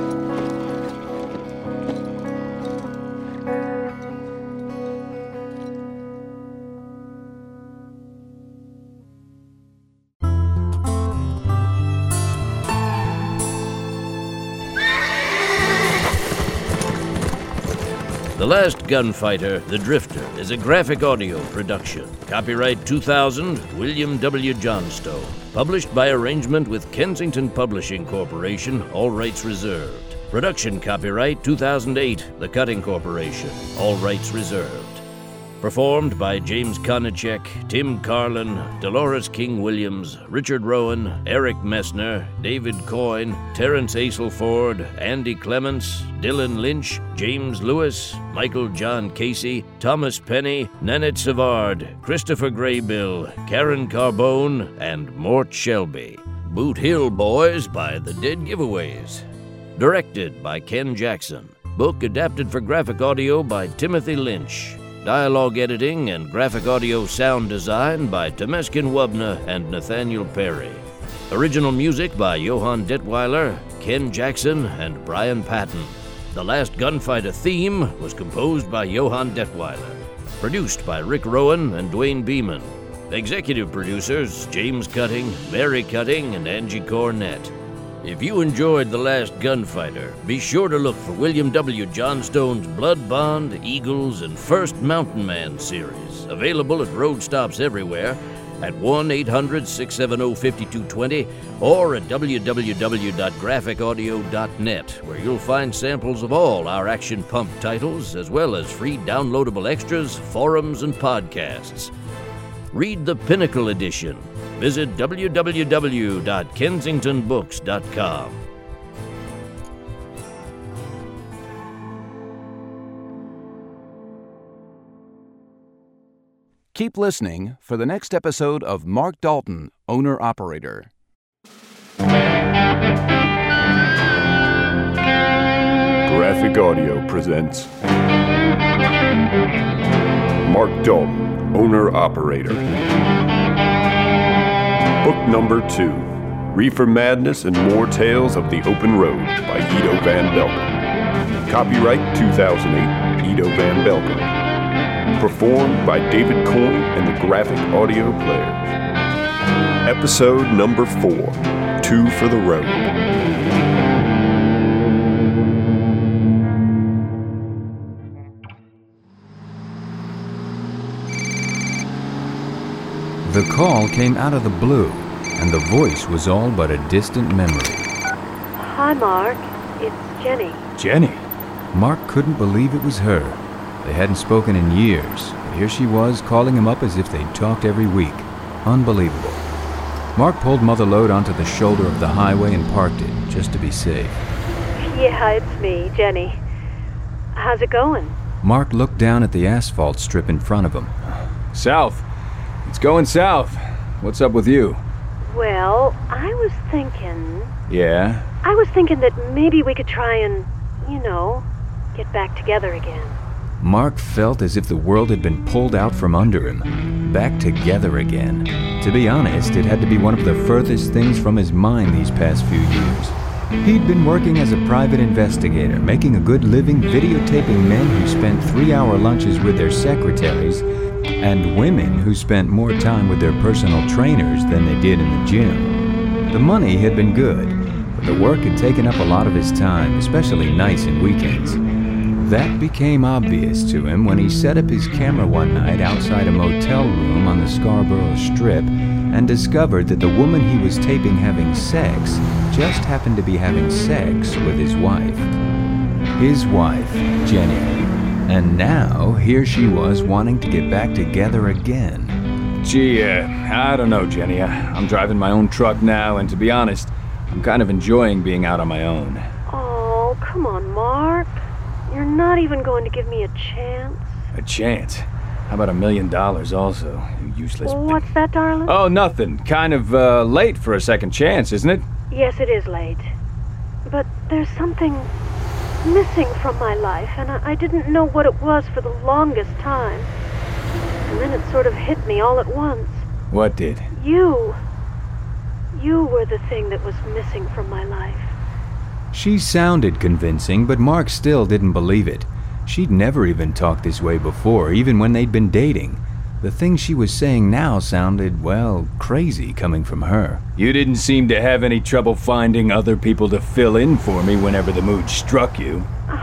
The Last Gunfighter, The Drifter, is a graphic audio production. Copyright two thousand, William W. Johnstone. Published by arrangement with Kensington Publishing Corporation, all rights reserved. Production copyright two thousand eight, The Cutting Corporation. All rights reserved. Performed by James Konachek, Tim Carlin, Dolores King Williams, Richard Rowan, Eric Messner, David Coyne, Terrence Aselford, Andy Clements, Dylan Lynch, James Lewis, Michael John Casey, Thomas Penny, Nanette Savard, Christopher Graybill, Karen Carbone, and Mort Shelby. Boot Hill Boys by The Dead Giveaways. Directed by Ken Jackson. Book adapted for graphic audio by Timothy Lynch. Dialogue editing and graphic audio sound design by Temeskin Wubna and Nathaniel Perry. Original music by Johann Detweiler, Ken Jackson, and Brian Patton. The Last Gunfighter theme was composed by Johann Detweiler. Produced by Rick Rowan and Dwayne Beeman. Executive producers James Cutting, Mary Cutting, and Angie Cornett. If you enjoyed The Last Gunfighter, be sure to look for William W. Johnstone's Blood Bond, Eagles, and First Mountain Man series, available at road stops everywhere at one eight hundred six seven zero five two two zero or at w w w dot graphic audio dot net, where you'll find samples of all our Action Pump titles, as well as free downloadable extras, forums, and podcasts. Read the Pinnacle Edition. Visit w w w dot kensington books dot com. Keep listening for the next episode of Mark Dalton, Owner-Operator. Graphic Audio presents Mark Dalton, Owner-Operator. Book number two, Reefer Madness and More Tales of the Open Road by Ido Van Belkom. Copyright two thousand eight, Ido Van Belkom. Performed by David Coyne and the Graphic Audio Players. Episode number four, Two for the Road. The call came out of the blue, and the voice was all but a distant memory. Hi, Mark. It's Jenny. Jenny? Mark couldn't believe it was her. They hadn't spoken in years, but here she was calling him up as if they'd talked every week. Unbelievable. Mark pulled Mother Lode onto the shoulder of the highway and parked it, just to be safe. Yeah, it's me, Jenny. How's it going? Mark looked down at the asphalt strip in front of him. South. It's going south. What's up with you? Well, I was thinking... Yeah? I was thinking that maybe we could try and, you know, get back together again. Mark felt as if the world had been pulled out from under him. Back together again. To be honest, it had to be one of the furthest things from his mind these past few years. He'd been working as a private investigator, making a good living videotaping men who spent three-hour lunches with their secretaries and women who spent more time with their personal trainers than they did in the gym. The money had been good, but the work had taken up a lot of his time, especially nights and weekends. That became obvious to him when he set up his camera one night outside a motel room on the Scarborough Strip and discovered that the woman he was taping having sex just happened to be having sex with his wife. His wife, Jenny. And now, here she was wanting to get back together again. Gee, uh, I don't know, Jenny. I'm driving my own truck now, and to be honest, I'm kind of enjoying being out on my own. Oh, come on, Mark. You're not even going to give me a chance. A chance? How about a million dollars also, you useless... Well, what's that, darling? Oh, nothing. Kind of, uh, late for a second chance, isn't it? Yes, it is late. But there's something missing from my life, and I, I didn't know what it was for the longest time. And then it sort of hit me all at once. What did? You. You were the thing that was missing from my life. She sounded convincing, but Mark still didn't believe it. She'd never even talked this way before, even when they'd been dating. The things she was saying now sounded, well, crazy coming from her. You didn't seem to have any trouble finding other people to fill in for me whenever the mood struck you.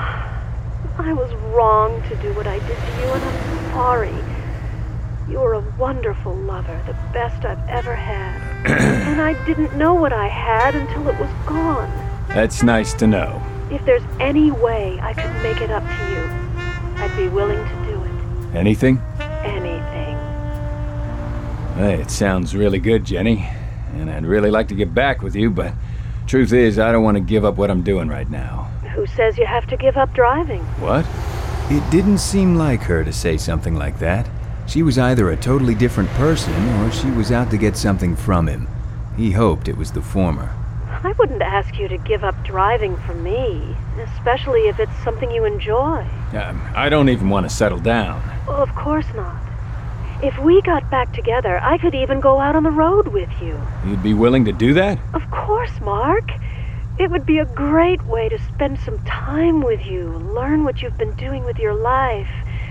I was wrong to do what I did to you, and I'm sorry. You were a wonderful lover, the best I've ever had. And I didn't know what I had until it was gone. That's nice to know. If there's any way I could make it up to you, I'd be willing to do it. Anything? Anything. Hey, it sounds really good, Jenny. And I'd really like to get back with you, but truth is, I don't want to give up what I'm doing right now. Who says you have to give up driving? What? It didn't seem like her to say something like that. She was either a totally different person, or she was out to get something from him. He hoped it was the former. I wouldn't ask you to give up driving for me, especially if it's something you enjoy. Um, I don't even want to settle down. Well, of course not. If we got back together, I could even go out on the road with you. You'd be willing to do that? Of course, Mark. It would be a great way to spend some time with you, learn what you've been doing with your life.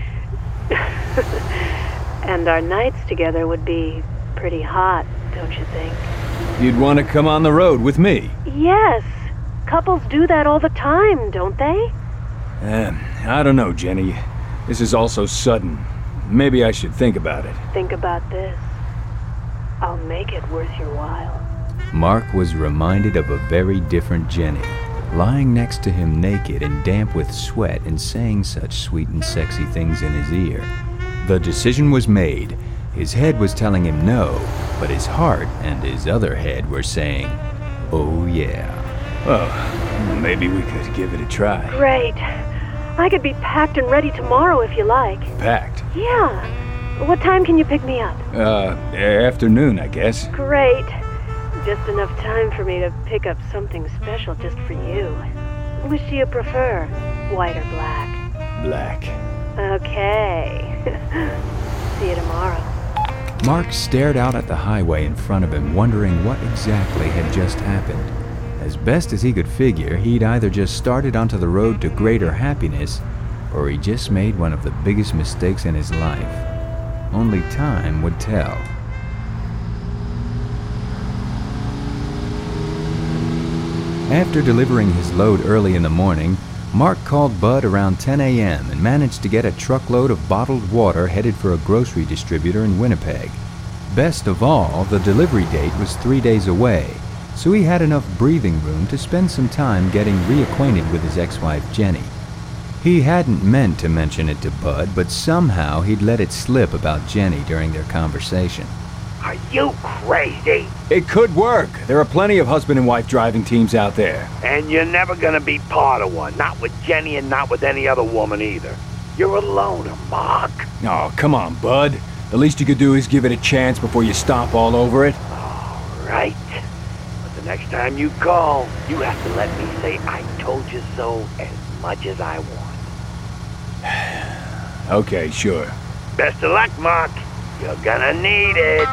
And our nights together would be pretty hot, don't you think? You'd want to come on the road with me? Yes. Couples do that all the time, don't they? Um, I don't know, Jenny. This is all so sudden. Maybe I should think about it. Think about this. I'll make it worth your while. Mark was reminded of a very different Jenny, lying next to him naked and damp with sweat and saying such sweet and sexy things in his ear. The decision was made. His head was telling him no, but his heart and his other head were saying, oh yeah. Well, maybe we could give it a try. Great. I could be packed and ready tomorrow if you like. Packed? Yeah. What time can you pick me up? Uh, afternoon, I guess. Great. Just enough time for me to pick up something special just for you. Which do you prefer, white or black? Black. Okay. See you tomorrow. Mark stared out at the highway in front of him, wondering what exactly had just happened. As best as he could figure, he'd either just started onto the road to greater happiness, or he just made one of the biggest mistakes in his life. Only time would tell. After delivering his load early in the morning, Mark called Bud around ten a.m. and managed to get a truckload of bottled water headed for a grocery distributor in Winnipeg. Best of all, the delivery date was three days away, so he had enough breathing room to spend some time getting reacquainted with his ex-wife Jenny. He hadn't meant to mention it to Bud, but somehow he'd let it slip about Jenny during their conversation. Are you crazy? It could work. There are plenty of husband and wife driving teams out there. And you're never gonna be part of one. Not with Jenny and not with any other woman either. You're a loner, Mark. Oh, come on, Bud. The least you could do is give it a chance before you stomp all over it. All right. But the next time you call, you have to let me say I told you so as much as I want. Okay, sure. Best of luck, Mark. You're gonna need it.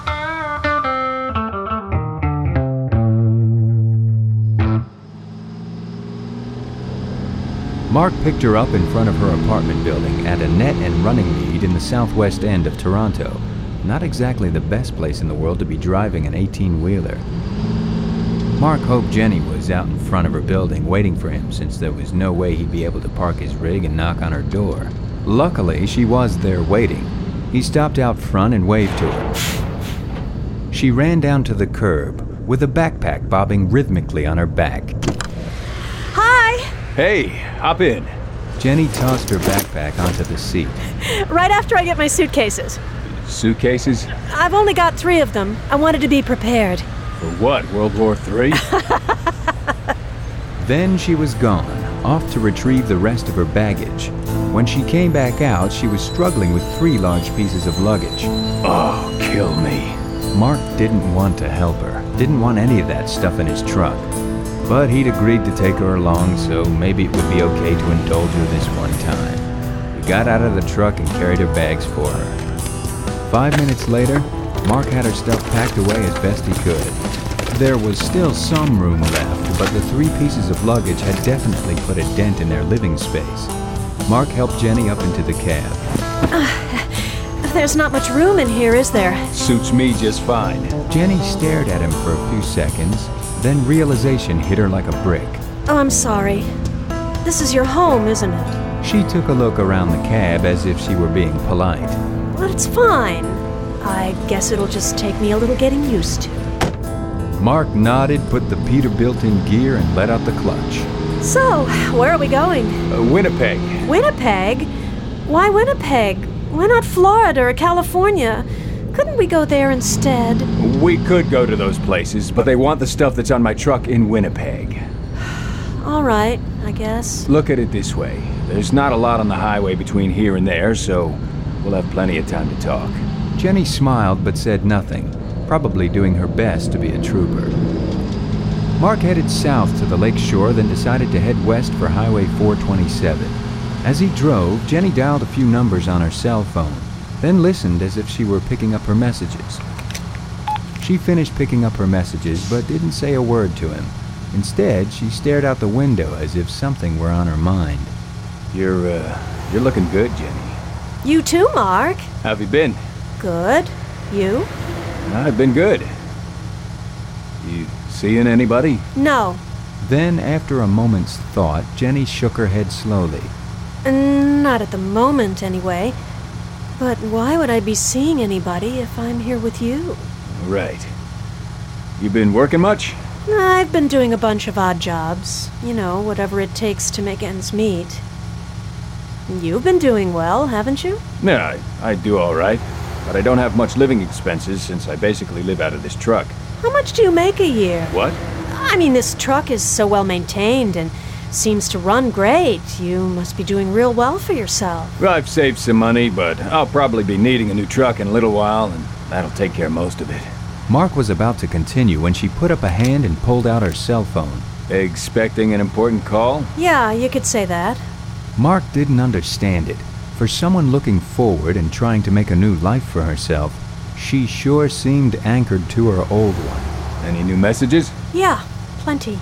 Mark picked her up in front of her apartment building at Annette and Runningmead in the southwest end of Toronto. Not exactly the best place in the world to be driving an eighteen-wheeler. Mark hoped Jenny was out in front of her building waiting for him, since there was no way he'd be able to park his rig and knock on her door. Luckily, she was there waiting. He stopped out front and waved to her. She ran down to the curb, with a backpack bobbing rhythmically on her back. Hi! Hey, hop in. Jenny tossed her backpack onto the seat. Right after I get my suitcases. Suitcases? I've only got three of them. I wanted to be prepared. For what, World War Three? Then she was gone, off to retrieve the rest of her baggage. When she came back out, she was struggling with three large pieces of luggage. Oh, kill me. Mark didn't want to help her, didn't want any of that stuff in his truck. But he'd agreed to take her along, so maybe it would be okay to indulge her this one time. He got out of the truck and carried her bags for her. Five minutes later, Mark had her stuff packed away as best he could. There was still some room left, but the three pieces of luggage had definitely put a dent in their living space. Mark helped Jenny up into the cab. Uh, there's not much room in here, is there? Suits me just fine. Jenny stared at him for a few seconds, then realization hit her like a brick. Oh, I'm sorry. This is your home, isn't it? She took a look around the cab as if she were being polite. But it's fine. I guess it'll just take me a little getting used to. Mark nodded, put the Peterbilt in gear, and let out the clutch. So, where are we going? Uh, Winnipeg. Winnipeg? Why Winnipeg? Why not Florida or California? Couldn't we go there instead? We could go to those places, but they want the stuff that's on my truck in Winnipeg. All right, I guess. Look at it this way. There's not a lot on the highway between here and there, so we'll have plenty of time to talk. Jenny smiled but said nothing, probably doing her best to be a trooper. Mark headed south to the lake shore, then decided to head west for Highway four twenty-seven. As he drove, Jenny dialed a few numbers on her cell phone, then listened as if she were picking up her messages. She finished picking up her messages, but didn't say a word to him. Instead, she stared out the window as if something were on her mind. You're, uh, you're looking good, Jenny. You too, Mark. How have you been? Good. You? I've been good. You seeing anybody? No. Then, after a moment's thought, Jenny shook her head slowly. Not at the moment, anyway. But why would I be seeing anybody if I'm here with you? Right. You been working much? I've been doing a bunch of odd jobs. You know, whatever it takes to make ends meet. You've been doing well, haven't you? Yeah, I, I do all right. But I don't have much living expenses since I basically live out of this truck. How much do you make a year? What? I mean, this truck is so well maintained and seems to run great. You must be doing real well for yourself. Well, I've saved some money, but I'll probably be needing a new truck in a little while, and that'll take care of most of it. Mark was about to continue when she put up a hand and pulled out her cell phone. Expecting an important call? Yeah, you could say that. Mark didn't understand it. For someone looking forward and trying to make a new life for herself, she sure seemed anchored to her old one. Any new messages? Yeah, plenty.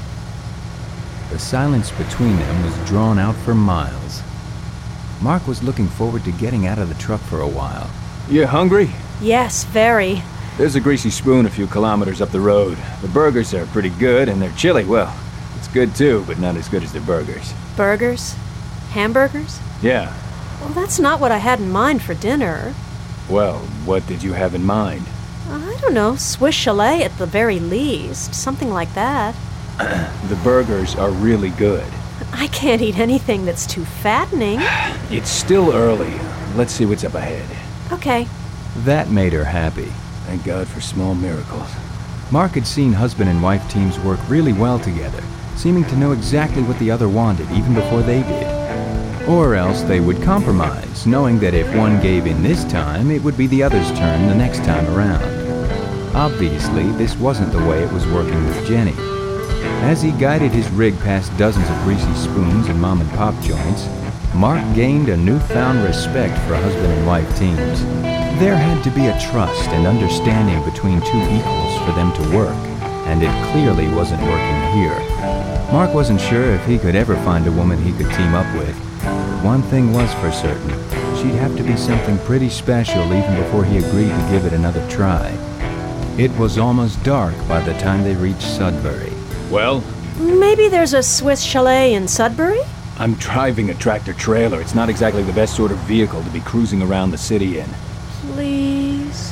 The silence between them was drawn out for miles. Mark was looking forward to getting out of the truck for a while. You hungry? Yes, very. There's a Greasy Spoon a few kilometers up the road. The burgers are pretty good, and they're chili. Well, it's good too, but not as good as the burgers. Burgers? Hamburgers? Yeah. Well, that's not what I had in mind for dinner. Well, what did you have in mind? I don't know, Swiss chalet at the very least. Something like that. The burgers are really good. I can't eat anything that's too fattening. It's still early. Let's see what's up ahead. Okay. That made her happy. Thank God for small miracles. Mark had seen husband and wife teams work really well together, seeming to know exactly what the other wanted even before they did. Or else they would compromise, knowing that if one gave in this time, it would be the other's turn the next time around. Obviously, this wasn't the way it was working with Jenny. As he guided his rig past dozens of Greasy Spoons and mom-and-pop joints, Mark gained a newfound respect for husband and wife teams. There had to be a trust and understanding between two equals for them to work, and it clearly wasn't working here. Mark wasn't sure if he could ever find a woman he could team up with, but one thing was for certain. She'd have to be something pretty special even before he agreed to give it another try. It was almost dark by the time they reached Sudbury. Well? Maybe there's a Swiss chalet in Sudbury? I'm driving a tractor-trailer. It's not exactly the best sort of vehicle to be cruising around the city in. Please.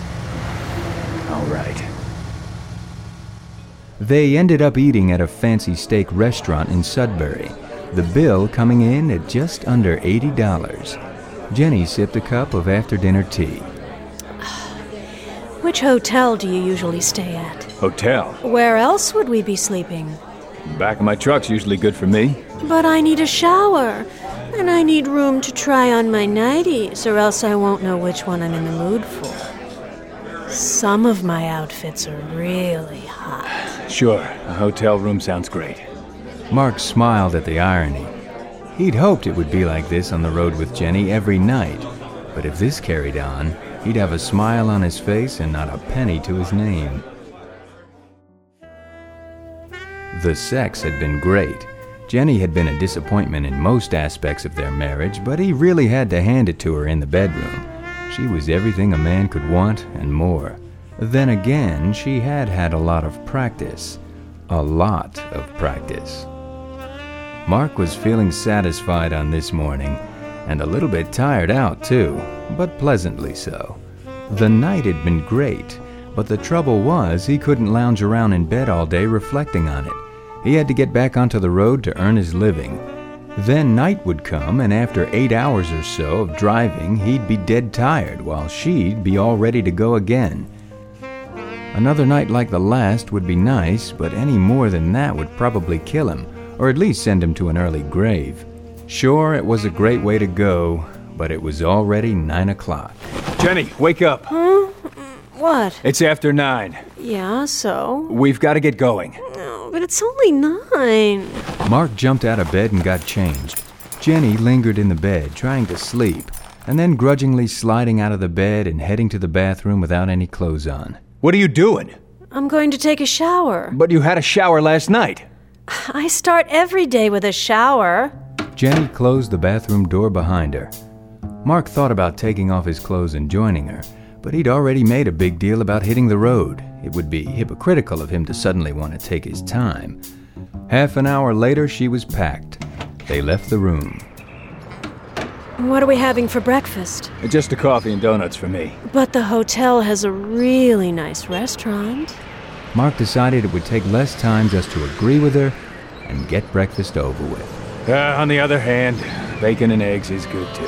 All right. They ended up eating at a fancy steak restaurant in Sudbury, the bill coming in at just under eighty dollars. Jenny sipped a cup of after-dinner tea. Which hotel do you usually stay at? Hotel? Where else would we be sleeping? Back of my truck's usually good for me. But I need a shower, and I need room to try on my nighties, or else I won't know which one I'm in the mood for. Some of my outfits are really hot. Sure, a hotel room sounds great. Mark smiled at the irony. He'd hoped it would be like this on the road with Jenny every night, but if this carried on, he'd have a smile on his face and not a penny to his name. The sex had been great. Jenny had been a disappointment in most aspects of their marriage, but he really had to hand it to her in the bedroom. She was everything a man could want and more. Then again, she had had a lot of practice. A lot of practice. Mark was feeling satisfied on this morning, and a little bit tired out too, but pleasantly so. The night had been great, but the trouble was he couldn't lounge around in bed all day reflecting on it. He had to get back onto the road to earn his living. Then night would come, and after eight hours or so of driving, he'd be dead tired, while she'd be all ready to go again. Another night like the last would be nice, but any more than that would probably kill him, or at least send him to an early grave. Sure, it was a great way to go, but it was already nine o'clock. Jenny, wake up. Huh? What? It's after nine. Yeah, so? We've got to get going. No, but it's only nine. Mark jumped out of bed and got changed. Jenny lingered in the bed, trying to sleep, and then grudgingly sliding out of the bed and heading to the bathroom without any clothes on. What are you doing? I'm going to take a shower. But you had a shower last night. I start every day with a shower. Jenny closed the bathroom door behind her. Mark thought about taking off his clothes and joining her, but he'd already made a big deal about hitting the road. It would be hypocritical of him to suddenly want to take his time. Half an hour later, she was packed. They left the room. What are we having for breakfast? Just a coffee and donuts for me. But the hotel has a really nice restaurant. Mark decided it would take less time just to agree with her and get breakfast over with. Uh, on the other hand, bacon and eggs is good too.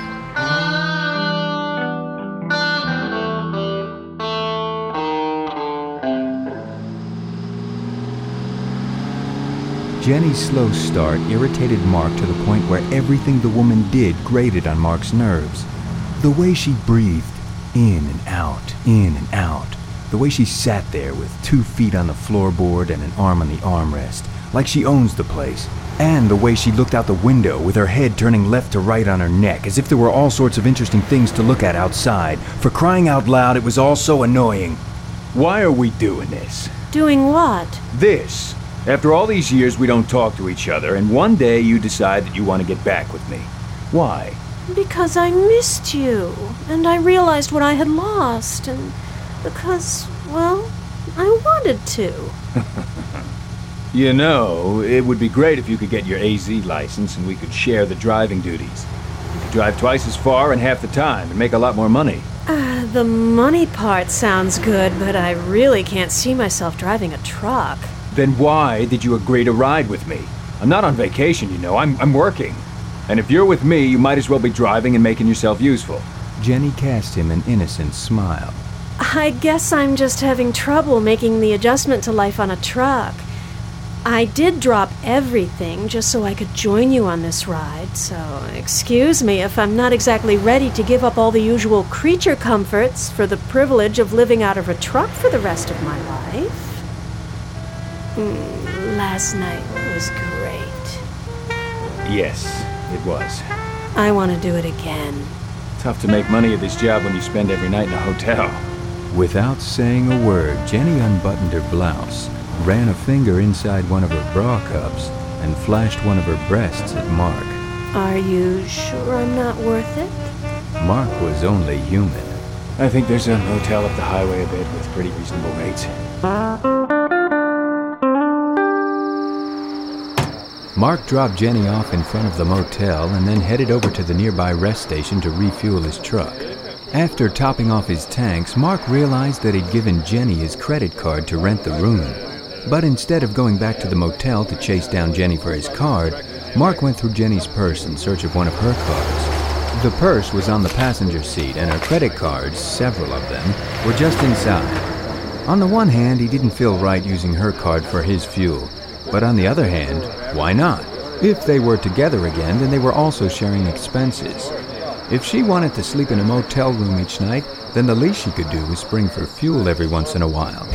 Jenny's slow start irritated Mark to the point where everything the woman did grated on Mark's nerves. The way she breathed, in and out, in and out. The way she sat there with two feet on the floorboard and an arm on the armrest, like she owns the place. And the way she looked out the window with her head turning left to right on her neck, as if there were all sorts of interesting things to look at outside. For crying out loud, it was all so annoying. Why are we doing this? Doing what? This. After all these years, we don't talk to each other, and one day you decide that you want to get back with me. Why? Because I missed you, and I realized what I had lost, and because, well, I wanted to. You know, it would be great if you could get your A Z license and we could share the driving duties. You could drive twice as far in half the time and make a lot more money. Uh, the money part sounds good, but I really can't see myself driving a truck. Then why did you agree to ride with me? I'm not on vacation, you know. I'm, I'm working. And if you're with me, you might as well be driving and making yourself useful. Jenny cast him an innocent smile. I guess I'm just having trouble making the adjustment to life on a truck. I did drop everything just so I could join you on this ride, so excuse me if I'm not exactly ready to give up all the usual creature comforts for the privilege of living out of a truck for the rest of my life. Mm, last night was great. Yes, it was. I want to do it again. Tough to make money at this job when you spend every night in a hotel. Without saying a word, Jenny unbuttoned her blouse, ran a finger inside one of her bra cups, and flashed one of her breasts at Mark. Are you sure I'm not worth it? Mark was only human. I think there's a motel up the highway a bit with pretty reasonable rates. Mark dropped Jenny off in front of the motel and then headed over to the nearby rest station to refuel his truck. After topping off his tanks, Mark realized that he'd given Jenny his credit card to rent the room. But instead of going back to the motel to chase down Jenny for his card, Mark went through Jenny's purse in search of one of her cards. The purse was on the passenger seat, and her credit cards, several of them, were just inside. On the one hand, he didn't feel right using her card for his fuel. But on the other hand, why not? If they were together again, then they were also sharing expenses. If she wanted to sleep in a motel room each night, then the least she could do was spring for fuel every once in a while.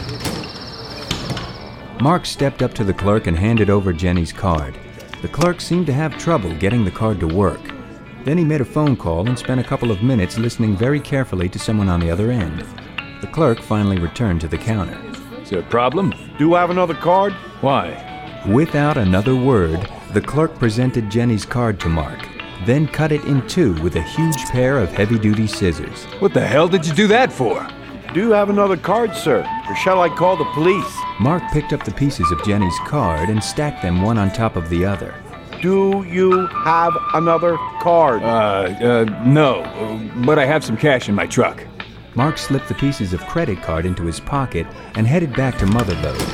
Mark stepped up to the clerk and handed over Jenny's card. The clerk seemed to have trouble getting the card to work. Then he made a phone call and spent a couple of minutes listening very carefully to someone on the other end. The clerk finally returned to the counter. Is there a problem? Do you have another card? Why? Without another word, the clerk presented Jenny's card to Mark, then cut it in two with a huge pair of heavy-duty scissors. What the hell did you do that for? Do you have another card, sir? Or shall I call the police? Mark picked up the pieces of Jenny's card and stacked them one on top of the other. Do you have another card? Uh, uh, no, but I have some cash in my truck. Mark slipped the pieces of credit card into his pocket and headed back to Motherlode.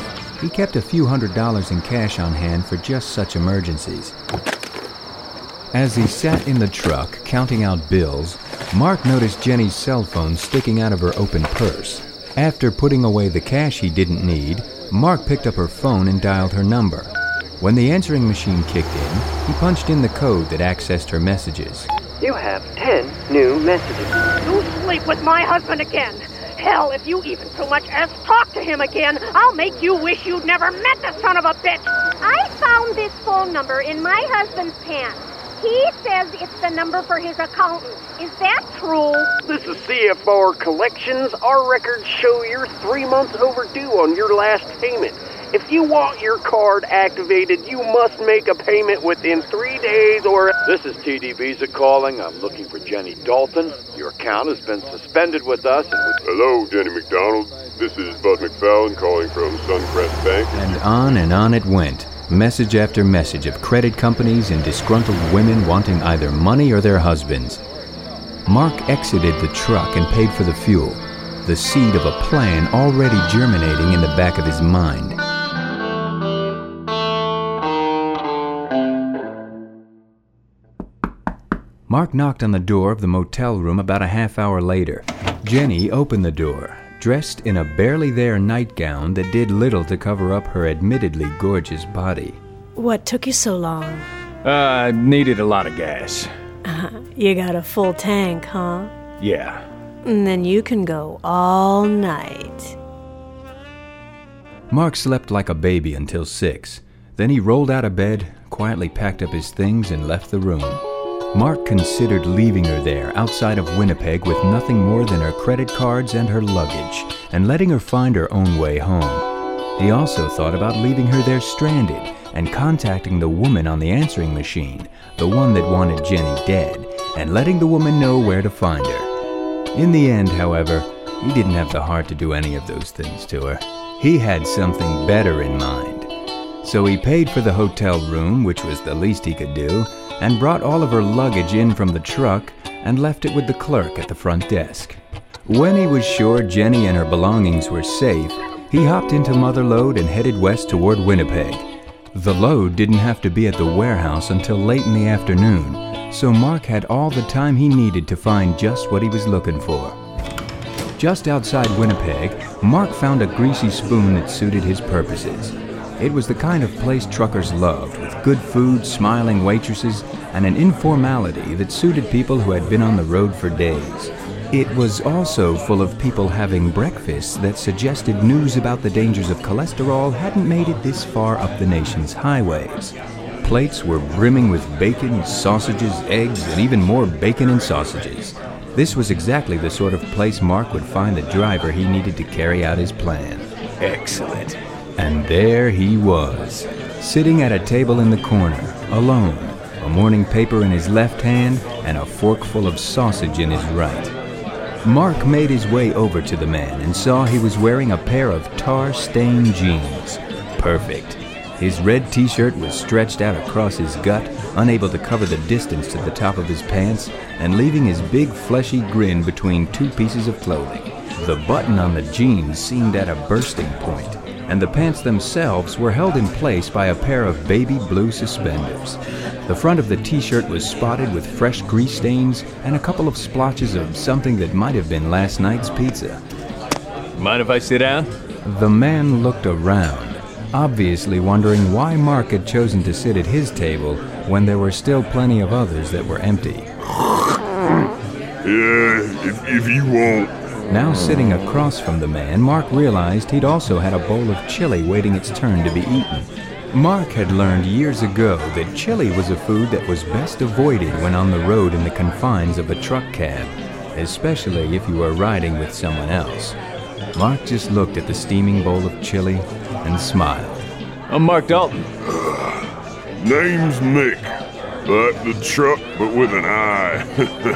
he kept a few hundred dollars in cash on hand for just such emergencies. As he sat in the truck, counting out bills, Mark noticed Jenny's cell phone sticking out of her open purse. After putting away the cash he didn't need, Mark picked up her phone and dialed her number. When the answering machine kicked in, he punched in the code that accessed her messages. You have ten new messages. You sleep with my husband again. Hell, if you even so much as talk to him again, I'll make you wish you'd never met the son of a bitch. I found this phone number in my husband's pants. He says it's the number for his accountant. Is that true? This is C F R Collections. Our records show you're three months overdue on your last payment. If you want your card activated, you must make a payment within three days or... This is T D Visa calling. I'm looking for Jenny Dalton. Your account has been suspended with us and we... Hello, Jenny McDonald. This is Bud McFarlane calling from Suncrest Bank. And on and on it went. Message after message of credit companies and disgruntled women wanting either money or their husbands. Mark exited the truck and paid for the fuel, the seed of a plan already germinating in the back of his mind. Mark knocked on the door of the motel room about a half hour later. Jenny opened the door, dressed in a barely-there nightgown that did little to cover up her admittedly gorgeous body. What took you so long? Uh, needed a lot of gas. Uh, you got a full tank, huh? Yeah. And then you can go all night. Mark slept like a baby until six. Then he rolled out of bed, quietly packed up his things, and left the room. Mark considered leaving her there outside of Winnipeg with nothing more than her credit cards and her luggage, and letting her find her own way home. He also thought about leaving her there stranded and contacting the woman on the answering machine, the one that wanted Jenny dead, and letting the woman know where to find her. In the end, however, he didn't have the heart to do any of those things to her. He had something better in mind. So he paid for the hotel room, which was the least he could do, and brought all of her luggage in from the truck and left it with the clerk at the front desk. When he was sure Jenny and her belongings were safe, he hopped into Mother Lode and headed west toward Winnipeg. The load didn't have to be at the warehouse until late in the afternoon, so Mark had all the time he needed to find just what he was looking for. Just outside Winnipeg, Mark found a greasy spoon that suited his purposes. It was the kind of place truckers loved, with good food, smiling waitresses, and an informality that suited people who had been on the road for days. It was also full of people having breakfasts that suggested news about the dangers of cholesterol hadn't made it this far up the nation's highways. Plates were brimming with bacon, sausages, eggs, and even more bacon and sausages. This was exactly the sort of place Mark would find the driver he needed to carry out his plan. Excellent. And there he was, sitting at a table in the corner, alone, a morning paper in his left hand and a forkful of sausage in his right. Mark made his way over to the man and saw he was wearing a pair of tar-stained jeans. Perfect. His red t-shirt was stretched out across his gut, unable to cover the distance to the top of his pants, and leaving his big fleshy grin between two pieces of clothing. The button on the jeans seemed at a bursting point, and the pants themselves were held in place by a pair of baby blue suspenders. The front of the t-shirt was spotted with fresh grease stains and a couple of splotches of something that might have been last night's pizza. Mind if I sit down? The man looked around, obviously wondering why Mark had chosen to sit at his table when there were still plenty of others that were empty. Yeah, if, if you won't. Now sitting across from the man, Mark realized he'd also had a bowl of chili waiting its turn to be eaten. Mark had learned years ago that chili was a food that was best avoided when on the road in the confines of a truck cab, especially if you were riding with someone else. Mark just looked at the steaming bowl of chili and smiled. I'm Mark Dalton. Name's Mick. Like the truck, but with an eye.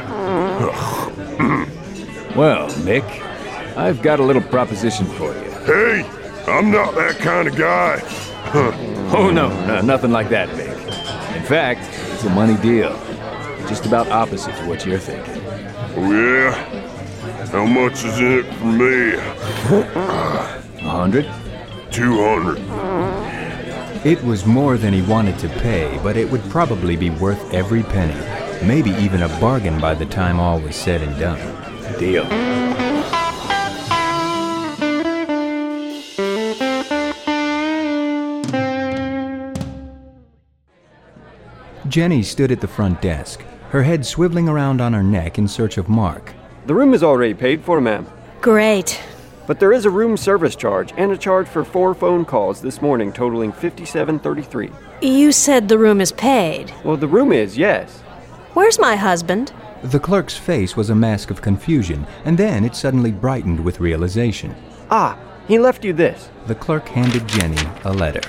Well, Mick, I've got a little proposition for you. Hey, I'm not that kind of guy. Oh, no, no, nothing like that, Mick. In fact, it's a money deal. Just about opposite to what you're thinking. Oh, yeah? How much is in it for me? A hundred? two hundred. It was more than he wanted to pay, but it would probably be worth every penny. Maybe even a bargain by the time all was said and done. Deal. Jenny stood at the front desk, her head swiveling around on her neck in search of Mark. The room is already paid for, ma'am. Great. But there is a room service charge and a charge for four phone calls this morning totaling fifty-seven thirty-three. You said the room is paid. Well, the room is, yes. Where's my husband? The clerk's face was a mask of confusion, and then it suddenly brightened with realization. Ah, he left you this. The clerk handed Jenny a letter.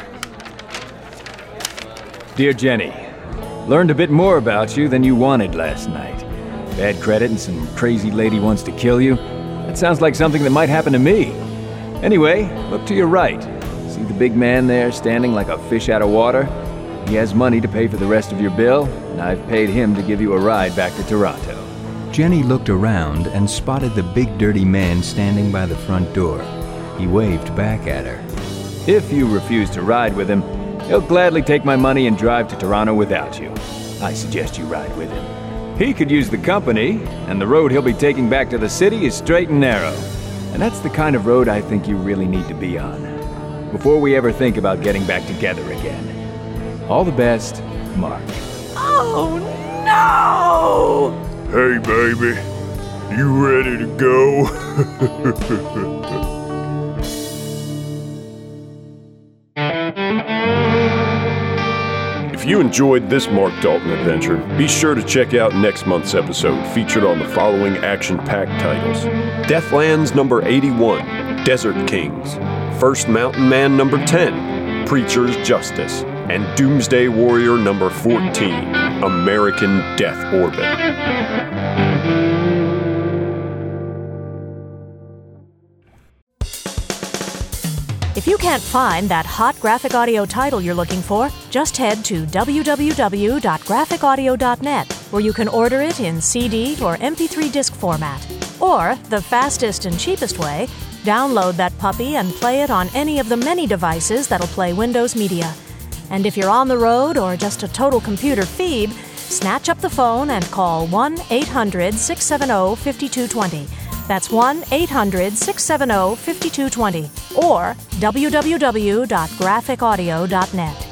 Dear Jenny, learned a bit more about you than you wanted last night. Bad credit and some crazy lady wants to kill you. That sounds like something that might happen to me. Anyway, look to your right. See the big man there standing like a fish out of water? He has money to pay for the rest of your bill, and I've paid him to give you a ride back to Toronto. Jenny looked around and spotted the big dirty man standing by the front door. He waved back at her. If you refuse to ride with him, he'll gladly take my money and drive to Toronto without you. I suggest you ride with him. He could use the company, and the road he'll be taking back to the city is straight and narrow. And that's the kind of road I think you really need to be on, before we ever think about getting back together again. All the best, Mark. Oh, no! Hey, baby. You ready to go? If you enjoyed this Mark Dalton adventure, be sure to check out next month's episode featured on the following action-packed titles. Deathlands number eighty-one, Desert Kings. First Mountain Man number ten, Preacher's Justice. And Doomsday Warrior number fourteen, American Death Orbit. If you can't find that hot graphic audio title you're looking for, just head to w w w dot graphic audio dot net, where you can order it in C D or M P three disc format. Or, the fastest and cheapest way, download that puppy and play it on any of the many devices that'll play Windows Media. And if you're on the road or just a total computer phoebe, snatch up the phone and call one eight hundred six seven zero five two two zero. That's one eight hundred six seven zero five two two zero or w w w dot graphic audio dot net.